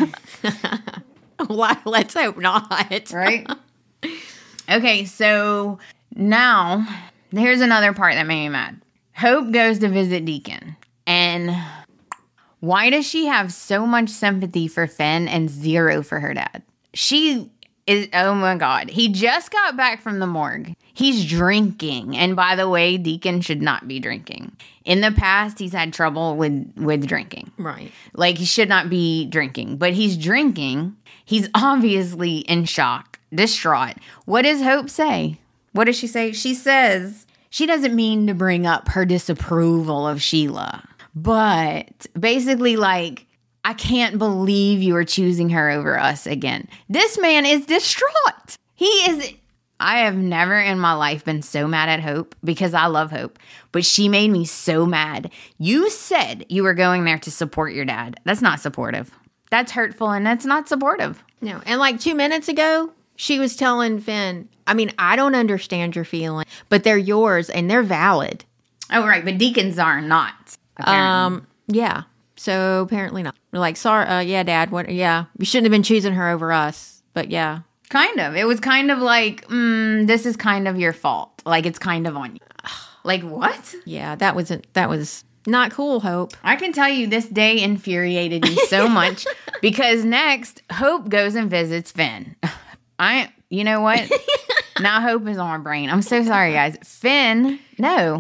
Well, let's hope not. Right? Okay, so now here's another part that made me mad. Hope goes to visit Deacon. And why does she have so much sympathy for Finn and zero for her dad? She is, oh my God. He just got back from the morgue. He's drinking. And by the way, Deacon should not be drinking. In the past, he's had trouble with, with drinking. Right. Like, he should not be drinking. But he's drinking. He's obviously in shock, distraught. What does Hope say? What does she say? She says she doesn't mean to bring up her disapproval of Sheila. But basically, like, I can't believe you are choosing her over us again. This man is distraught. He is... I have never in my life been so mad at Hope, because I love Hope, but she made me so mad. You said you were going there to support your dad. That's not supportive. That's hurtful, and that's not supportive. No. And like two minutes ago, she was telling Finn, I mean, I don't understand your feelings, but they're yours and they're valid. Oh, right, but deacons are not, apparently. Um, yeah. So apparently not. We're like, sorry, uh, yeah, Dad, what, yeah, you shouldn't have been choosing her over us, but yeah. Kind of. It was kind of like, mm, this is kind of your fault. Like, it's kind of on you. Like, what? Yeah, that wasn't, that was not cool, Hope. I can tell you this day infuriated me so much, because next, Hope goes and visits Finn. I, you know what? Now Hope is on my brain. I'm so sorry, guys. Finn, no.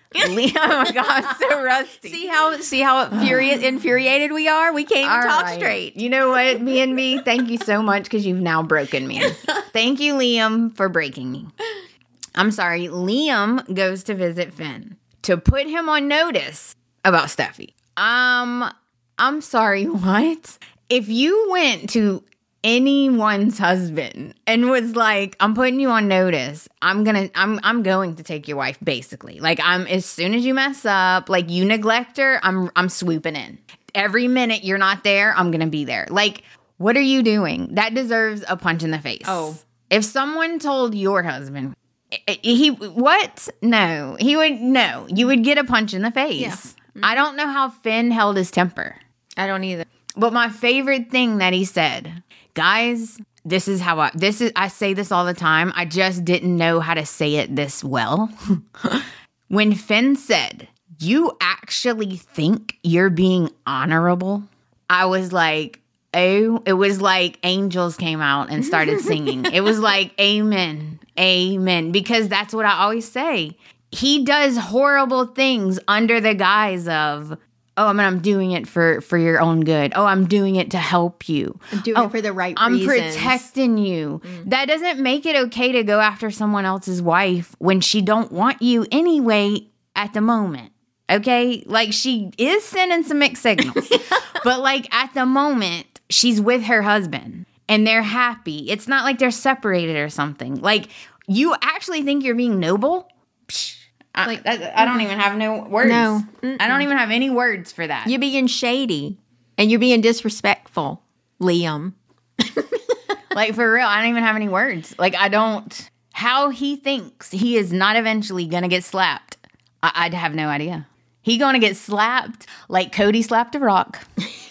Liam, oh my God, so rusty. See how see how infuri- infuriated we are? We can't even All talk right. straight. You know what, B and B? Thank you so much because you've now broken me. Thank you, Liam, for breaking me. I'm sorry. Liam goes to visit Finn to put him on notice about Steffi. Um, I'm sorry, what? If you went to anyone's husband and was like, I'm putting you on notice, I'm gonna I'm I'm going to take your wife, basically. Like, I'm as soon as you mess up, like you neglect her, I'm I'm swooping in. Every minute you're not there, I'm gonna be there. Like, what are you doing? That deserves a punch in the face. Oh. If someone told your husband he what? No. He would no. You would get a punch in the face. Yeah. Mm-hmm. I don't know how Finn held his temper. I don't either. But my favorite thing that he said, guys, this is how I, this is, I say this all the time. I just didn't know how to say it this well. When Finn said, you actually think you're being honorable? I was like, oh, it was like angels came out and started singing. It was like, amen, amen. Because that's what I always say. He does horrible things under the guise of, oh, I mean, I'm doing it for, for your own good. Oh, I'm doing it to help you. I'm doing oh, it for the right I'm reasons. protecting you. Mm. That doesn't make it okay to go after someone else's wife when she don't want you anyway at the moment. Okay? Like, she is sending some mixed signals. But, like, at the moment, she's with her husband. And they're happy. It's not like they're separated or something. Like, you actually think you're being noble? Psh. I, like, I, I don't even have no words. No. I don't even have any words for that. You're being shady. And you're being disrespectful, Liam. Like, for real, I don't even have any words. Like, I don't... How he thinks he is not eventually going to get slapped, I, I'd have no idea. He going to get slapped like Cody slapped a rock.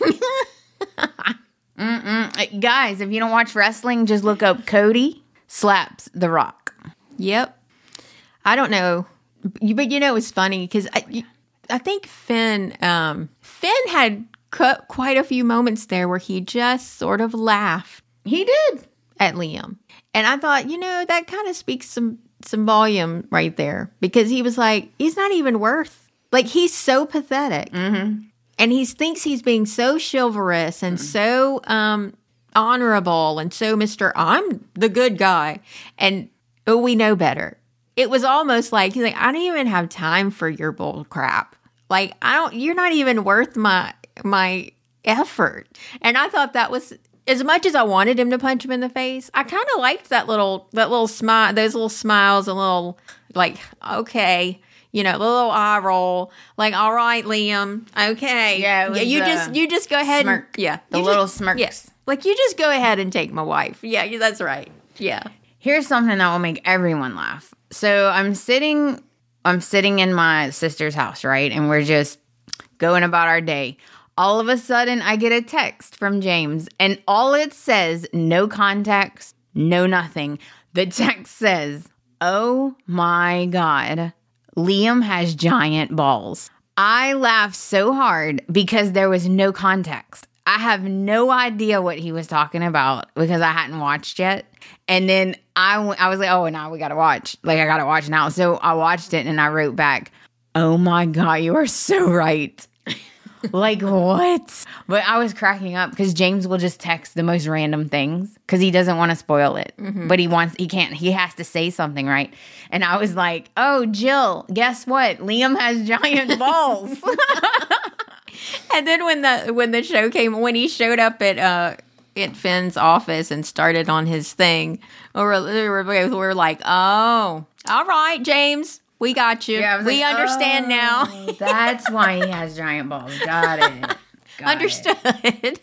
Mm-mm. Guys, if you don't watch wrestling, just look up Cody slaps the rock. Yep. I don't know. But, you know, it's funny because I, I think Finn, um, Finn had cu- quite a few moments there where he just sort of laughed. He did. At Liam. And I thought, you know, that kind of speaks some, some volume right there. Because he was like, he's not even worth, like, he's so pathetic. Mm-hmm. And he thinks he's being so chivalrous and mm-hmm. so um, honorable and so Mister I'm the good guy. And oh, we know better. It was almost like, he's like, I don't even have time for your bull crap. Like, I don't, you're not even worth my, my effort. And I thought that was, as much as I wanted him to punch him in the face, I kind of liked that little, that little smile, those little smiles, a little like, okay, you know, the little eye roll, like, all right, Liam, okay. Yeah, yeah you just, you just go ahead. Smirk. And, yeah. The little smirks. Yes. Like, you just go ahead and take my wife. Yeah, that's right. Yeah. Here's something that will make everyone laugh. So I'm sitting, I'm sitting in my sister's house, right? And we're just going about our day. All of a sudden, I get a text from James, and all it says, no context, no nothing. The text says, oh my God, Liam has giant balls. I laughed so hard because there was no context. I have no idea what he was talking about because I hadn't watched yet. And then I, w- I was like, oh, now we got to watch. Like, I got to watch now. So I watched it and I wrote back, oh my God, you are so right. Like, what? But I was cracking up because James will just text the most random things because he doesn't want to spoil it. Mm-hmm. But he wants, he can't, he has to say something, right? And I was like, oh, Jill, guess what? Liam has giant balls. And then when the when the show came, when he showed up at uh at Finn's office and started on his thing, we were, we were, we were like, oh, all right, James. We got you. Yeah, we like, understand oh, now. That's why he has giant balls. Got it. Got Understood. It.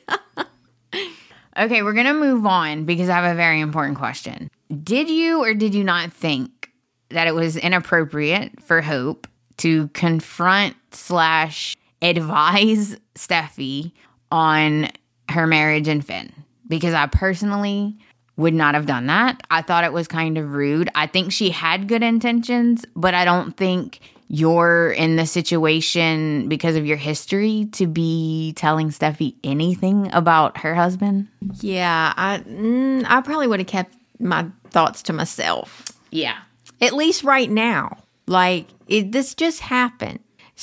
Okay, we're going to move on because I have a very important question. Did you or did you not think that it was inappropriate for Hope to confront slash advise Steffi on her marriage and Finn? Because I personally would not have done that. I thought it was kind of rude. I think she had good intentions, but I don't think you're in the situation because of your history to be telling Steffi anything about her husband. Yeah, I mm, I probably would have kept my thoughts to myself. Yeah. At least right now. Like, it, this just happened.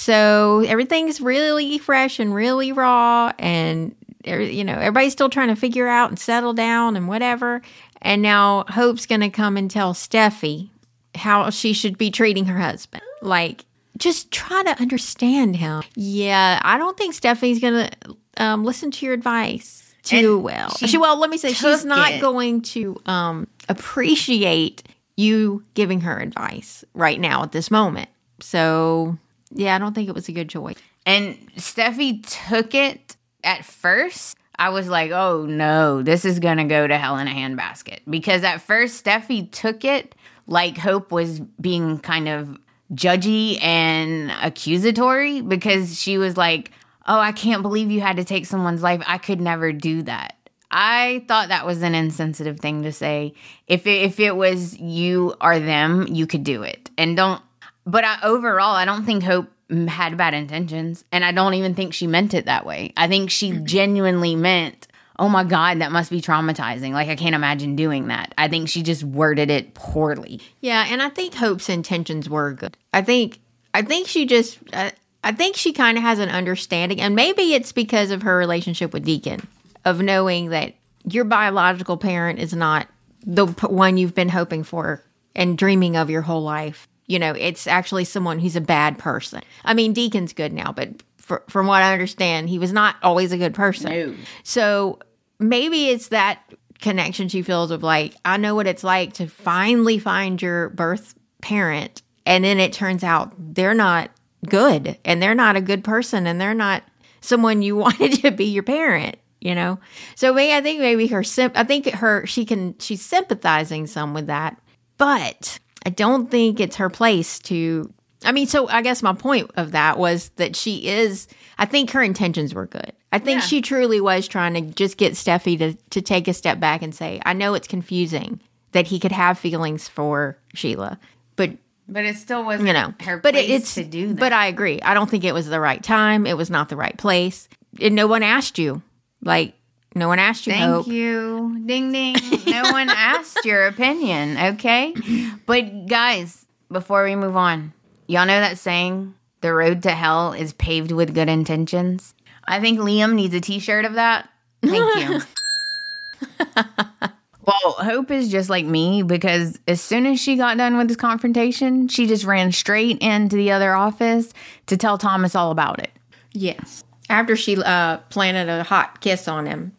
So everything's really fresh and really raw, and, you know, everybody's still trying to figure out and settle down and whatever. And now Hope's going to come and tell Steffi how she should be treating her husband. Like, just try to understand him. Yeah, I don't think Steffi's going to um, listen to your advice too and well. She, she well, let me say, she's not it. going to um, appreciate you giving her advice right now at this moment. So, yeah, I don't think it was a good choice. And Steffi took it at first. I was like, oh, no, this is going to go to hell in a handbasket. Because at first, Steffi took it like Hope was being kind of judgy and accusatory, because she was like, oh, I can't believe you had to take someone's life. I could never do that. I thought that was an insensitive thing to say. If it, if it was you or them, you could do it. And don't, but I, overall, I don't think Hope had bad intentions. And I don't even think she meant it that way. I think she genuinely meant, oh my God, that must be traumatizing. Like, I can't imagine doing that. I think she just worded it poorly. Yeah, and I think Hope's intentions were good. I think, I think she just, uh, I think she kind of has an understanding, and maybe it's because of her relationship with Deacon, of knowing that your biological parent is not the p- one you've been hoping for and dreaming of your whole life. You know, it's actually someone who's a bad person. I mean, Deacon's good now, but for, from what I understand, he was not always a good person. No. So maybe it's that connection she feels of like, I know what it's like to finally find your birth parent, and then it turns out they're not good, and they're not a good person, and they're not someone you wanted to be your parent, you know? So maybe, I think maybe her, I think her, she can, she's sympathizing some with that, but I don't think it's her place to, I mean, so I guess my point of that was that she is, I think her intentions were good. I think yeah. she truly was trying to just get Steffi to, to take a step back and say, I know it's confusing that he could have feelings for Sheila, but But it still wasn't you know, her but place it's, to do that. But I agree. I don't think it was the right time. It was not the right place. And no one asked you. Like, no one asked you, Thank Hope. you. Ding, ding. No one asked your opinion, okay? But guys, before we move on, y'all know that saying, the road to hell is paved with good intentions? I think Liam needs a t-shirt of that. Thank you. Well, Hope is just like me, because as soon as she got done with this confrontation, she just ran straight into the other office to tell Thomas all about it. Yes. After she uh, planted a hot kiss on him.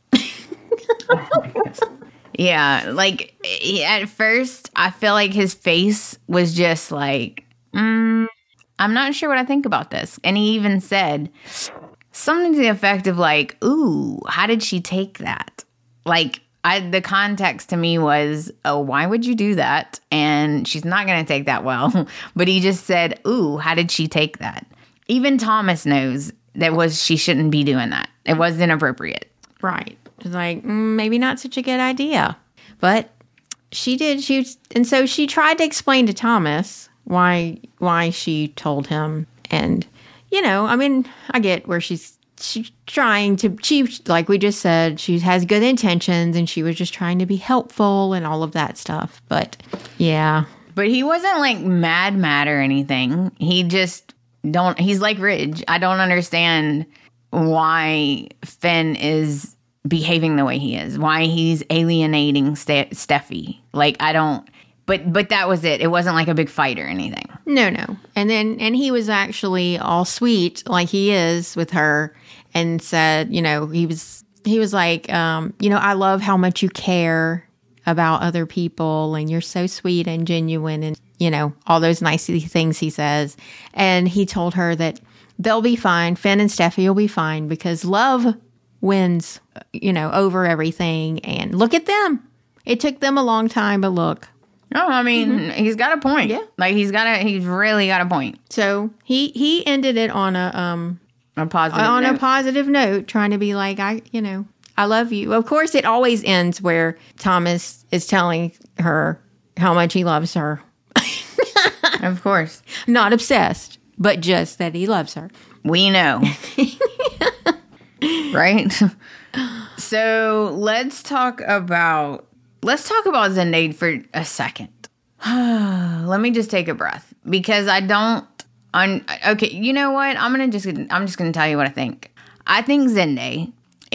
Yeah, like at first, I feel like his face was just like, mm, I'm not sure what I think about this. And he even said something to the effect of like, ooh, how did she take that? Like, I, the context to me was, oh, why would you do that? And she's not going to take that well. But he just said, ooh, how did she take that? Even Thomas knows that was she shouldn't be doing that. It was inappropriate. Right. It's like, mm, maybe not such a good idea. But she did. She And so she tried to explain to Thomas why why she told him. And, you know, I mean, I get where she's she's trying to, she, like we just said, she has good intentions, and she was just trying to be helpful and all of that stuff. But, yeah. But he wasn't, like, mad mad or anything. He just don't, he's like Ridge. I don't understand why Finn is behaving the way he is, why he's alienating Ste- Steffi. Like, I don't, but but that was it. It wasn't like a big fight or anything. No, no. And then, and he was actually all sweet, like he is with her, and said, you know, he was, he was like, um, you know, I love how much you care about other people, and you're so sweet and genuine, and, you know, all those nice things he says. And he told her that they'll be fine. Finn and Steffi will be fine, because love wins, you know, over everything. And look at them. It took them a long time, but look. No, I mean, mm-hmm. he's got a point. Yeah. Like, he's got a, he's really got a point. So he, he ended it on a, um, a positive on note. a positive note, trying to be like, I, you know, I love you. Of course, it always ends where Thomas is telling her how much he loves her. Of course. Not obsessed, but just that he loves her. We know. Right? So let's talk about, let's talk about Zendaya for a second. Let me just take a breath because I don't. Un- okay, you know what? I'm gonna just. I'm just gonna tell you what I think. I think Zende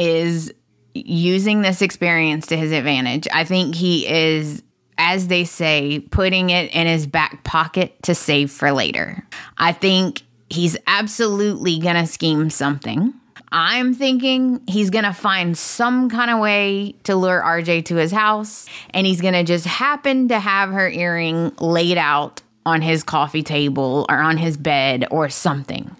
is using this experience to his advantage. I think he is, as they say, putting it in his back pocket to save for later. I think he's absolutely gonna scheme something. I'm thinking he's going to find some kind of way to lure R J to his house, and he's going to just happen to have her earring laid out on his coffee table or on his bed or something.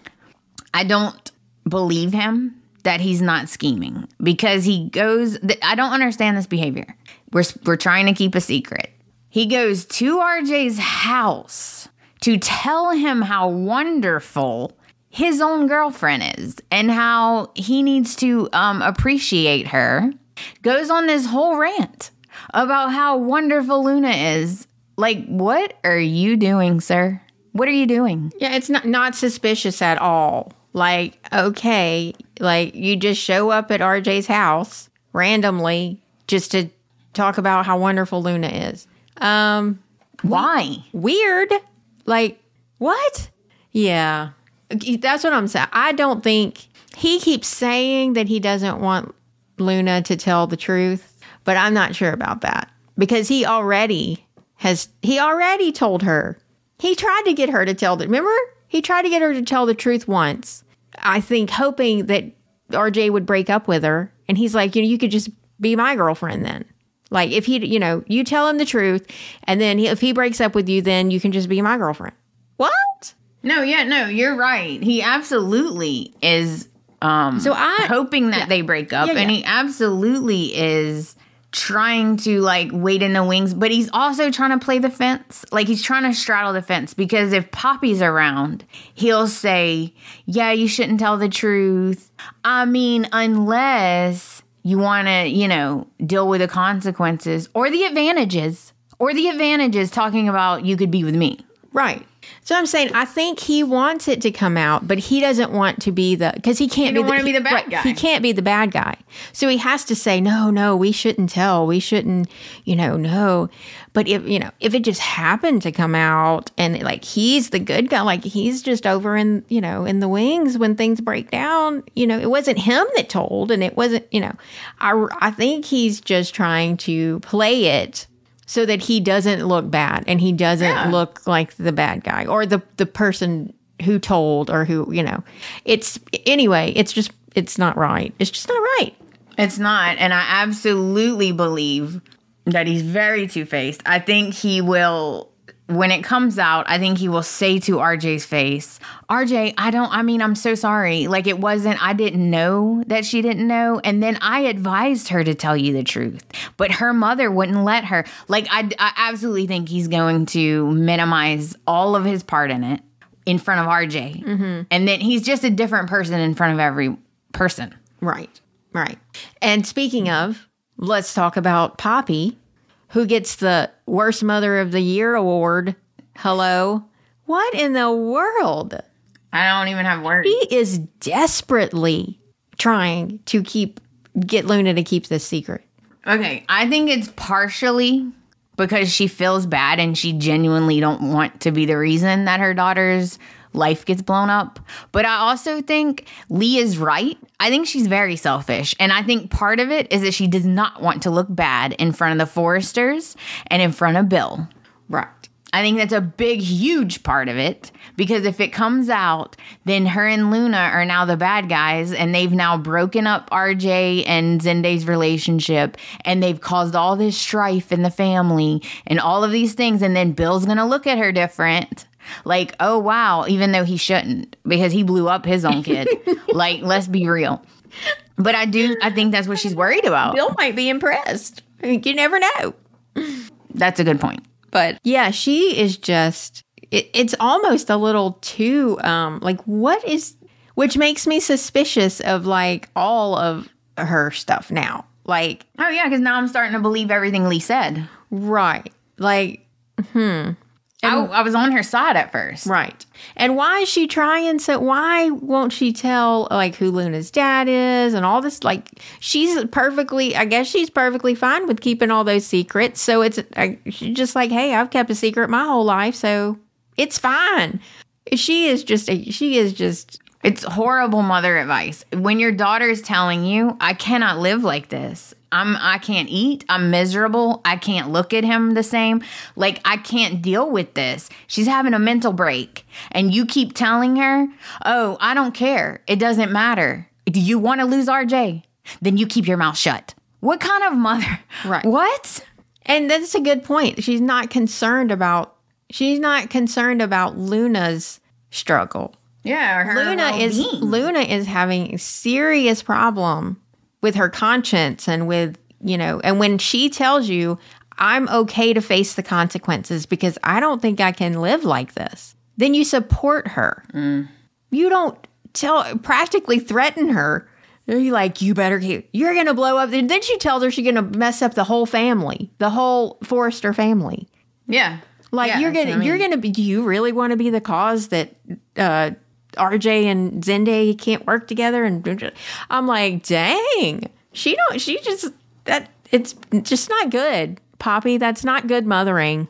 I don't believe him that he's not scheming because he goes, I don't understand this behavior. We're, we're trying to keep a secret. He goes to R J's house to tell him how wonderful his own girlfriend is and how he needs to um, appreciate her, goes on this whole rant about how wonderful Luna is. Like, what are you doing, sir? What are you doing? Yeah, it's not, not suspicious at all. Like, okay, like you just show up at R J's house randomly just to talk about how wonderful Luna is. Um, Why? Weird. Like, what? Yeah. That's what I'm saying. I don't think he keeps saying that he doesn't want Luna to tell the truth, but I'm not sure about that because he already has, he already told her. He tried to get her to tell the, remember? He tried to get her to tell the truth once, I think, hoping that R J would break up with her. And he's like, you know, you could just be my girlfriend then. Like if he, you know, you tell him the truth and then he, if he breaks up with you, then you can just be my girlfriend. What? No, yeah, no, you're right. He absolutely is um, so I, hoping that yeah. they break up. Yeah, yeah. And he absolutely is trying to, like, wait in the wings. But he's also trying to play the fence. Like, he's trying to straddle the fence. Because if Poppy's around, he'll say, yeah, you shouldn't tell the truth. I mean, unless you want to, you know, deal with the consequences. Or the advantages. Or the advantages talking about you could be with me. Right. So I'm saying I think he wants it to come out, but he doesn't want to be the because he can't He don't be, the, want to be the bad right, guy. He can't be the bad guy. So he has to say no, no, we shouldn't tell. We shouldn't, you know, no. But if you know, if it just happened to come out and like he's the good guy, like he's just over in you know in the wings when things break down. You know, it wasn't him that told, and it wasn't you know. I I think he's just trying to play it. So that he doesn't look bad and he doesn't yeah. look like the bad guy or the, the person who told or who, you know, it's anyway, it's just, it's not right. It's just not right. It's not. And I absolutely believe that he's very two-faced. I think he will, when it comes out, I think he will say to R J's face, R J, I don't, I mean, I'm so sorry. Like it wasn't, I didn't know that she didn't know. And then I advised her to tell you the truth, but her mother wouldn't let her. Like, I, I absolutely think he's going to minimize all of his part in it in front of R J. Mm-hmm. And then he's just a different person in front of every person. Right, right. And speaking of, let's talk about Poppy, who gets the Worst Mother of the Year award. Hello? What in the world? I don't even have words. She is desperately trying to keep get Luna to keep this secret. Okay, I think it's partially because she feels bad and she genuinely don't want to be the reason that her daughter's life gets blown up. But I also think Lee is right. I think she's very selfish. And I think part of it is that she does not want to look bad in front of the Forresters and in front of Bill. Right. I think that's a big, huge part of it. Because if it comes out, then her and Luna are now the bad guys. And they've now broken up R J and Zende's relationship. And they've caused all this strife in the family and all of these things. And then Bill's going to look at her different. Like, oh, wow, even though he shouldn't, because he blew up his own kid. Like, let's be real. But I do, I think that's what she's worried about. Bill might be impressed. I mean, you never know. That's a good point. But yeah, she is just, it, it's almost a little too, um, like, what is, which makes me suspicious of like all of her stuff now. Like, oh, yeah, because now I'm starting to believe everything Lee said. Right. Like, hmm. I, I was on her side at first. Right. And why is she trying so why won't she tell like who Luna's dad is and all this? Like she's perfectly I guess she's perfectly fine with keeping all those secrets. So it's uh, she's just like, hey, I've kept a secret my whole life, so it's fine. She is just a, she is just It's horrible mother advice. When your daughter's telling you, I cannot live like this. I'm I can't eat. I'm miserable. I can't look at him the same. Like I can't deal with this. She's having a mental break. And you keep telling her, "Oh, I don't care. It doesn't matter. Do you want to lose R J? Then you keep your mouth shut." What kind of mother? Right. What? And that's a good point. She's not concerned about she's not concerned about Luna's struggle. Yeah, her Luna well-being. is Luna is having a serious problem with her conscience and with, you know, and when she tells you, I'm okay to face the consequences because I don't think I can live like this, then you support her. Mm. You don't tell, practically threaten her. You're like, you better keep, you're going to blow up. And then she tells her she's going to mess up the whole family, the whole Forrester family. Yeah. Like yeah, you're going to, I mean, you're going to be, do you really want to be the cause that, uh, R J and Zende can't work together? And I'm like, dang, she don't, she just, that, it's just not good, Poppy. That's not good mothering.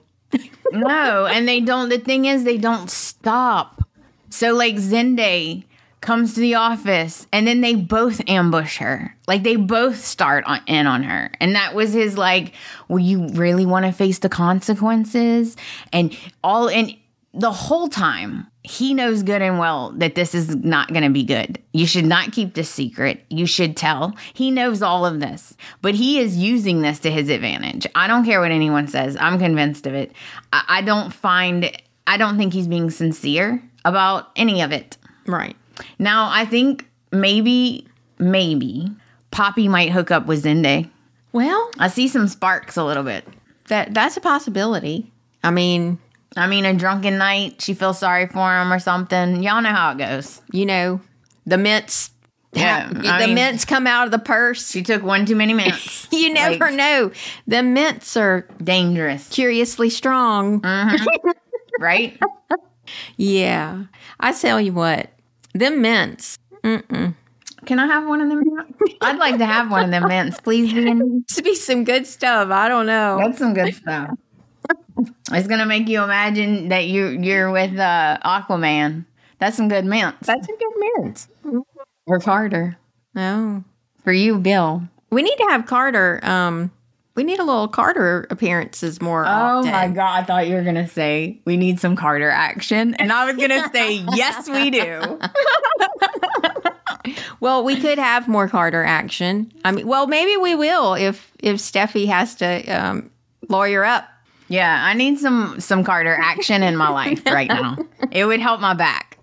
No, and they don't, the thing is, they don't stop. So, like, Zende comes to the office, and then they both ambush her. Like, they both start on, in on her. And that was his, like, well, you really want to face the consequences? And all, and the whole time, he knows good and well that this is not going to be good. You should not keep this secret. You should tell. He knows all of this, but he is using this to his advantage. I don't care what anyone says. I'm convinced of it. I, I don't find, I don't think he's being sincere about any of it. Right. Now, I think maybe, maybe Poppy might hook up with Zende. Well, I see some sparks a little bit. that that's a possibility. I mean, I mean, a drunken night, she feels sorry for him or something. Y'all know how it goes. you know, the mints, Yeah, ha- I the mean- mints come out of the purse. She took one too many minutes. You never Like, know. The mints are dangerous, curiously strong. right? Yeah. I tell you what, them mints. Mm-mm. Can I have one of them? I'd like to have one of them mints, please. Ian. To be some good stuff. I don't know. That's some good stuff. It's gonna make you imagine that you you're with uh, Aquaman. That's some good mints. That's some good mints. Or Carter. No. For you, Bill. We need to have Carter. Um, we need a little Carter appearances more Oh often. my God! I thought you were gonna say we need some Carter action, and I was gonna say yes, we do. Well, we could have more Carter action. I mean, well, maybe we will if if Steffi has to um, lawyer up. Yeah, I need some some Carter action in my life right now. It would help my back.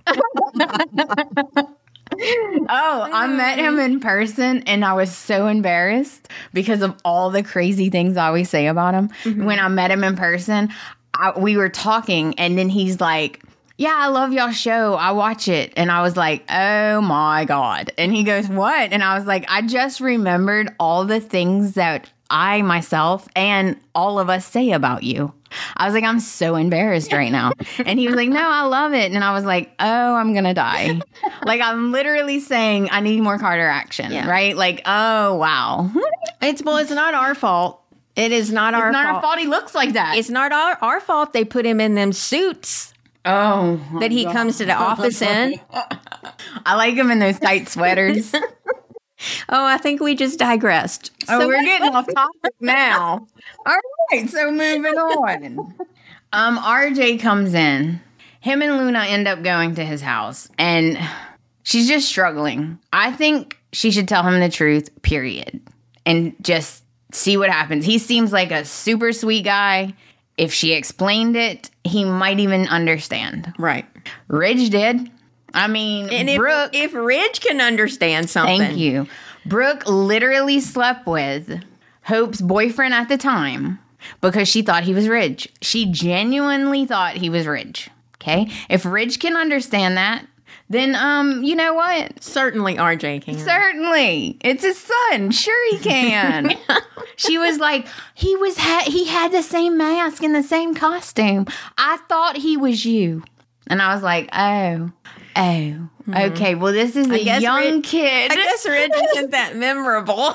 Oh, I met him in person and I was so embarrassed because of all the crazy things I always say about him. Mm-hmm. When I met him in person, I, we were talking and then he's like, yeah, I love y'all show. I watch it. And I was like, oh my God. And he goes, what? And I was like, I just remembered all the things that I myself and all of us say about you. I was like, I'm so embarrassed right now. And he was like, no, I love it. And I was like, oh, I'm going to die. Like, I'm literally saying I need more Carter action, Yeah. right? Like, oh, wow. It's well, it's not our fault. It is not our It's not fault. our fault he looks like that. It's not our, our fault they put him in them suits oh, that he comes to the office in. I like him in those tight sweaters. Oh, I think we just digressed. Oh, So we're what- getting off topic now. All right, so moving on. Um, R J comes in. Him and Luna end up going to his house, and she's just struggling. I think she should tell him the truth, period, and just see what happens. He seems like a super sweet guy. If she explained it, he might even understand. Right. Ridge did. I mean, And if, Brooke. if Ridge can understand something. Thank you. Brooke literally slept with Hope's boyfriend at the time because she thought he was Ridge. She genuinely thought he was Ridge. Okay? If Ridge can understand that, then, um, you know what? Certainly R J can. Certainly. It's his son. Sure he can. She was was like, he was ha- he had the same mask and the same costume. I thought he was you. And I was like, oh, oh, mm-hmm. okay. Well, this is a young Rich, kid. I guess Rich isn't that memorable.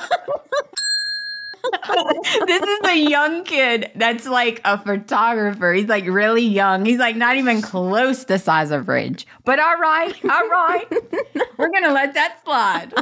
This is a young kid that's like a photographer. He's like really young. He's like not even close the size of Ridge. But all right, all right. We're going to let that slide.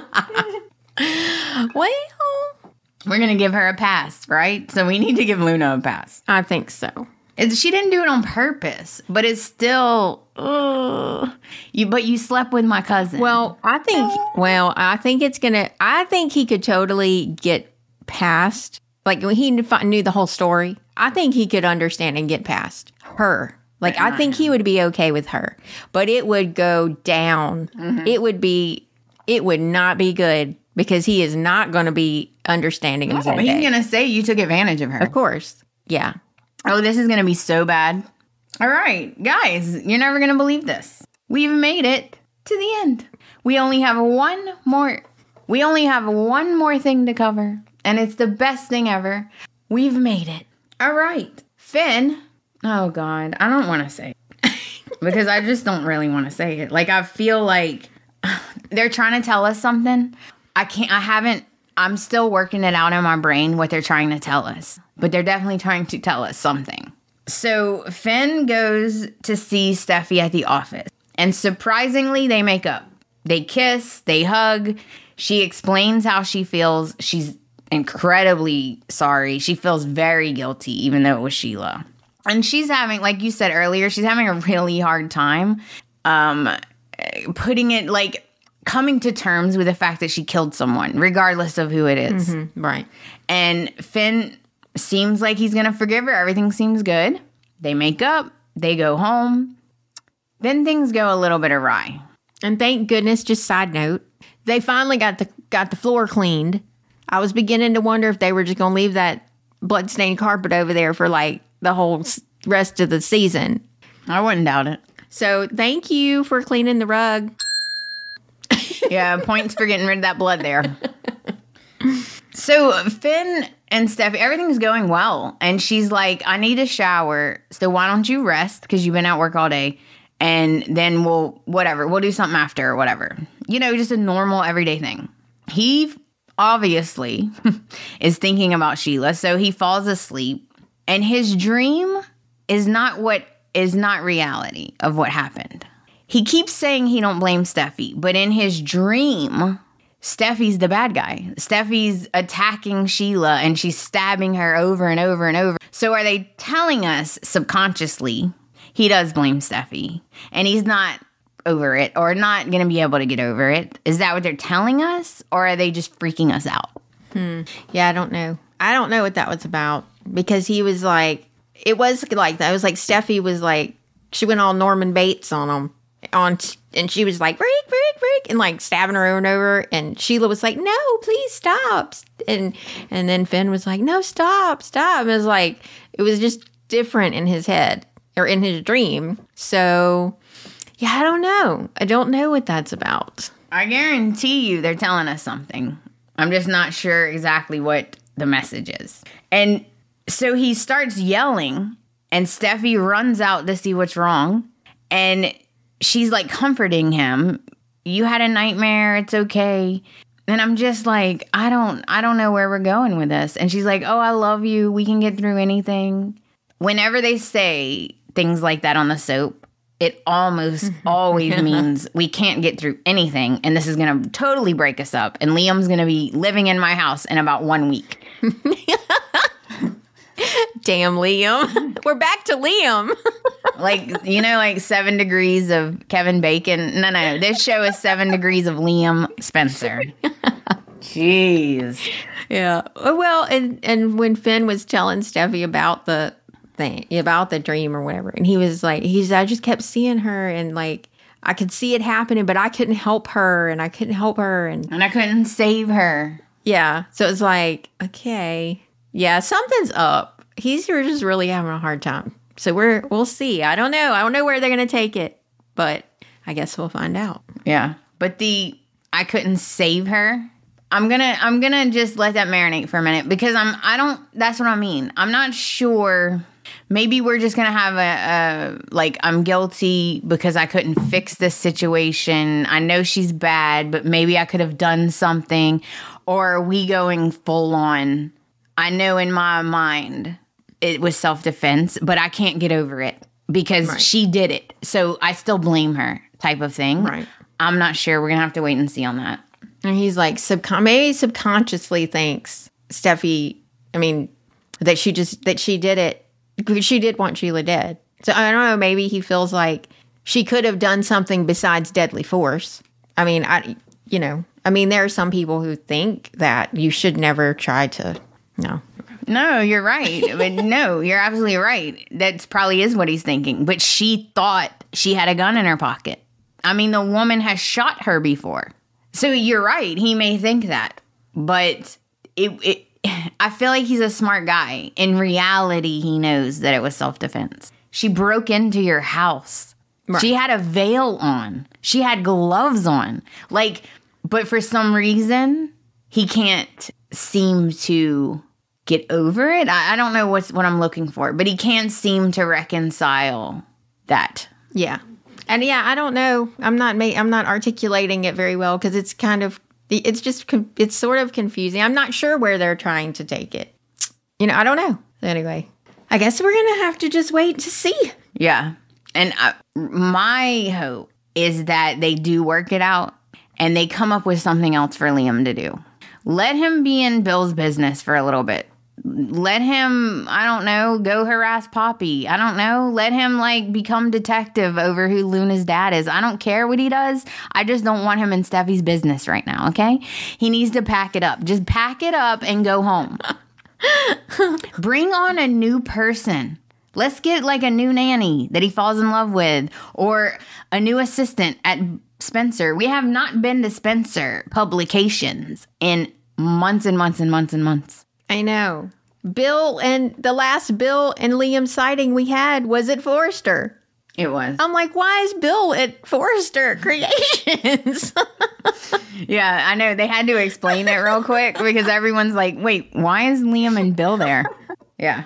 Well, we're going to give her a pass, right? So we need to give Luna a pass. I think so. It's, she didn't do it on purpose, but it's still, ugh. You, but you slept with my cousin. Well, I think, well, I think it's going to, I think he could totally get past, like when he knew the whole story, I think he could understand and get past her. Like, I think he would be okay with her, but it would go down. Mm-hmm. It would be, it would not be good because he is not going to be understanding. No, he's going to say you took advantage of her. Of course. Yeah. Oh, this is going to be so bad. All right, guys, you're never going to believe this. We've made it to the end. We only have one more, we only have one more thing to cover, and it's the best thing ever. We've made it. All right. Finn, oh God, I don't want to say it because I just don't really want to say it. Like, I feel like they're trying to tell us something. I can't, I haven't, I'm still working it out in my brain what they're trying to tell us. But they're definitely trying to tell us something. So Finn goes to see Steffi at the office. And surprisingly, they make up. They kiss, they hug. She explains how she feels. She's incredibly sorry. She feels very guilty, even though it was Sheila. And she's having, like you said earlier, she's having a really hard time um, putting it, like, coming to terms with the fact that she killed someone, regardless of who it is. Mm-hmm, right. And Finn seems like he's going to forgive her. Everything seems good. They make up. They go home. Then things go a little bit awry. And thank goodness, just side note, they finally got the got the floor cleaned. I was beginning to wonder if they were just going to leave that bloodstained carpet over there for like the whole rest of the season. I wouldn't doubt it. So thank you for cleaning the rug. Yeah, points for getting rid of that blood there. So Finn and Steffi, everything's going well. And she's like, I need a shower. So why don't you rest? Because you've been at work all day. And then we'll, whatever, we'll do something after or whatever. You know, just a normal everyday thing. He obviously is thinking about Sheila. So he falls asleep. And his dream is not what is not reality of what happened. He keeps saying he don't blame Steffi. But in his dream, Steffi's the bad guy. Steffi's attacking Sheila and she's stabbing her over and over and over. So are they telling us subconsciously he does blame Steffi and he's not over it or not going to be able to get over it? Is that what they're telling us, or are they just freaking us out? Hmm. Yeah, I don't know. I don't know what that was about because he was like, it was like that. It was like Steffi was like, she went all Norman Bates on him. On and she was like, Rick, Rick, Rick, and like stabbing her over and over. And Sheila was like, no, please stop. And and then Finn was like, no, stop, stop. It was like, it was just different in his head or in his dream. So, yeah, I don't know. I don't know what that's about. I guarantee you they're telling us something. I'm just not sure exactly what the message is. And so he starts yelling and Steffi runs out to see what's wrong. And she's like comforting him. You had a nightmare. It's okay. And I'm just like, I don't, I don't know where we're going with this. And she's like, oh, I love you. We can get through anything. Whenever they say things like that on the soap, it almost always means we can't get through anything. And this is going to totally break us up. And Liam's going to be living in my house in about one week. Damn, Liam. We're back to Liam. Like, you know, like Seven Degrees of Kevin Bacon. No, no, this show is Seven Degrees of Liam Spencer. Jeez. Yeah. Well, and, and when Finn was telling Steffi about the thing, about the dream or whatever, and he was like, he's, I just kept seeing her and like, I could see it happening, but I couldn't help her and I couldn't help her. And, and I couldn't save her. Yeah. So it's like, okay. Yeah, something's up. He's just really having a hard time. So we're we'll see. I don't know. I don't know where they're going to take it, but I guess we'll find out. Yeah. But the I couldn't save her. I'm gonna I'm gonna just let that marinate for a minute because I'm I don't that's what I mean. I'm not sure. Maybe we're just gonna have a, a like I'm guilty because I couldn't fix this situation. I know she's bad, but maybe I could have done something. Or are we going full on? I know in my mind it was self-defense, but I can't get over it because right. she did it. So I still blame her type of thing. Right. I'm not sure. We're gonna have to wait and see on that. And he's like, subcon- maybe subconsciously thinks Steffi, I mean, that she just, that she did it. She did want Sheila dead. So I don't know, maybe he feels like she could have done something besides deadly force. I mean, I, you know, I mean, there are some people who think that you should never try to, no. No, you're right. But no, you're absolutely right. That probably is what he's thinking. But she thought she had a gun in her pocket. I mean, the woman has shot her before. So you're right. He may think that, but it, it, I feel like he's a smart guy. In reality, he knows that it was self-defense. She broke into your house. Right. She had a veil on. She had gloves on. Like, but for some reason, he can't seem to get over it. I, I don't know what's what I'm looking for, but he can't seem to reconcile that. Yeah. And yeah, I don't know. I'm not ma- I'm not articulating it very well because it's kind of, it's just, it's sort of confusing. I'm not sure where they're trying to take it. You know, I don't know. Anyway, I guess we're going to have to just wait to see. Yeah. And I, my hope is that they do work it out and they come up with something else for Liam to do. Let him be in Bill's business for a little bit. Let him, I don't know, go harass Poppy. I don't know. Let him, like, become detective over who Luna's dad is. I don't care what he does. I just don't want him in Steffi's business right now, okay? He needs to pack it up. Just pack it up and go home. Bring on a new person. Let's get, like, a new nanny that he falls in love with or a new assistant at Spencer. We have not been to Spencer Publications in months and months and months and months. I know. Bill and the last Bill and Liam sighting we had was at Forrester. It was. I'm like, why is Bill at Forrester Creations? Yeah, I know. They had to explain it real quick because everyone's like, wait, why is Liam and Bill there? Yeah.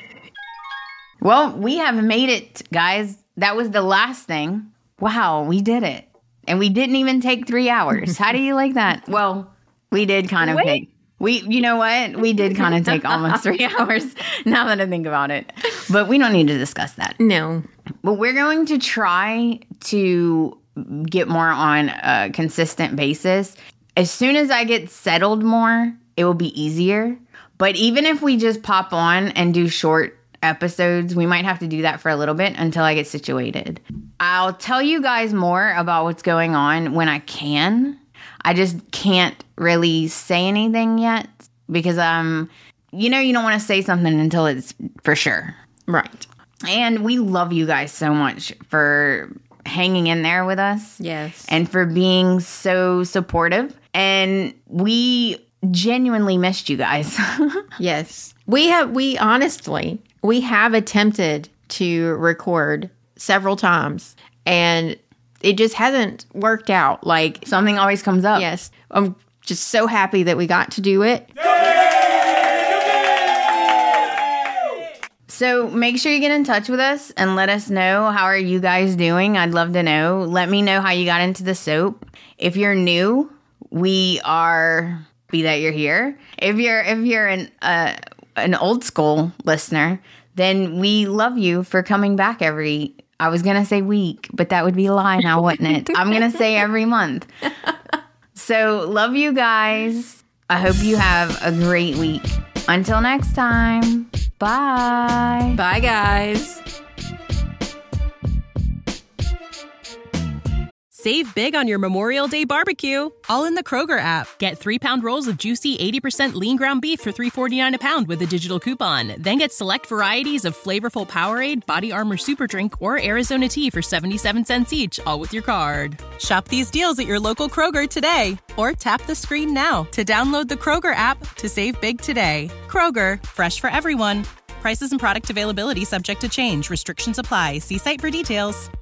Well, we have made it, guys. That was the last thing. Wow, we did it. And we didn't even take three hours. How do you like that? Well, we did kind of Wait. take... We, you know what? We did kind of take almost three hours now that I think about it. But we don't need to discuss that. No. But we're going to try to get more on a consistent basis. As soon as I get settled more, it will be easier. But even if we just pop on and do short episodes, we might have to do that for a little bit until I get situated. I'll tell you guys more about what's going on when I can. I just can't really say anything yet because, um, you know, you don't want to say something until it's for sure. Right. And we love you guys so much for hanging in there with us. Yes. And for being so supportive. And we genuinely missed you guys. Yes. We have, we honestly, we have attempted to record several times and it just hasn't worked out. Like, something always comes up. Yes. I'm just so happy that we got to do it. So make sure you get in touch with us and let us know, how are you guys doing? I'd love to know. Let me know how you got into the soap. If you're new, we are happy that you're here. If you're if you're an uh, an old school listener, then we love you for coming back every I was going to say week, but that would be a lie now, wouldn't it? I'm going to say every month. So, love you guys. I hope you have a great week. Until next time, bye. Bye, guys. Save big on your Memorial Day barbecue, all in the Kroger app. Get three-pound rolls of juicy eighty percent lean ground beef for three forty-nine a pound with a digital coupon. Then get select varieties of flavorful Powerade, Body Armor Super Drink, or Arizona tea for seventy-seven cents each, all with your card. Shop these deals at your local Kroger today, or tap the screen now to download the Kroger app to save big today. Kroger, fresh for everyone. Prices and product availability subject to change. Restrictions apply. See site for details.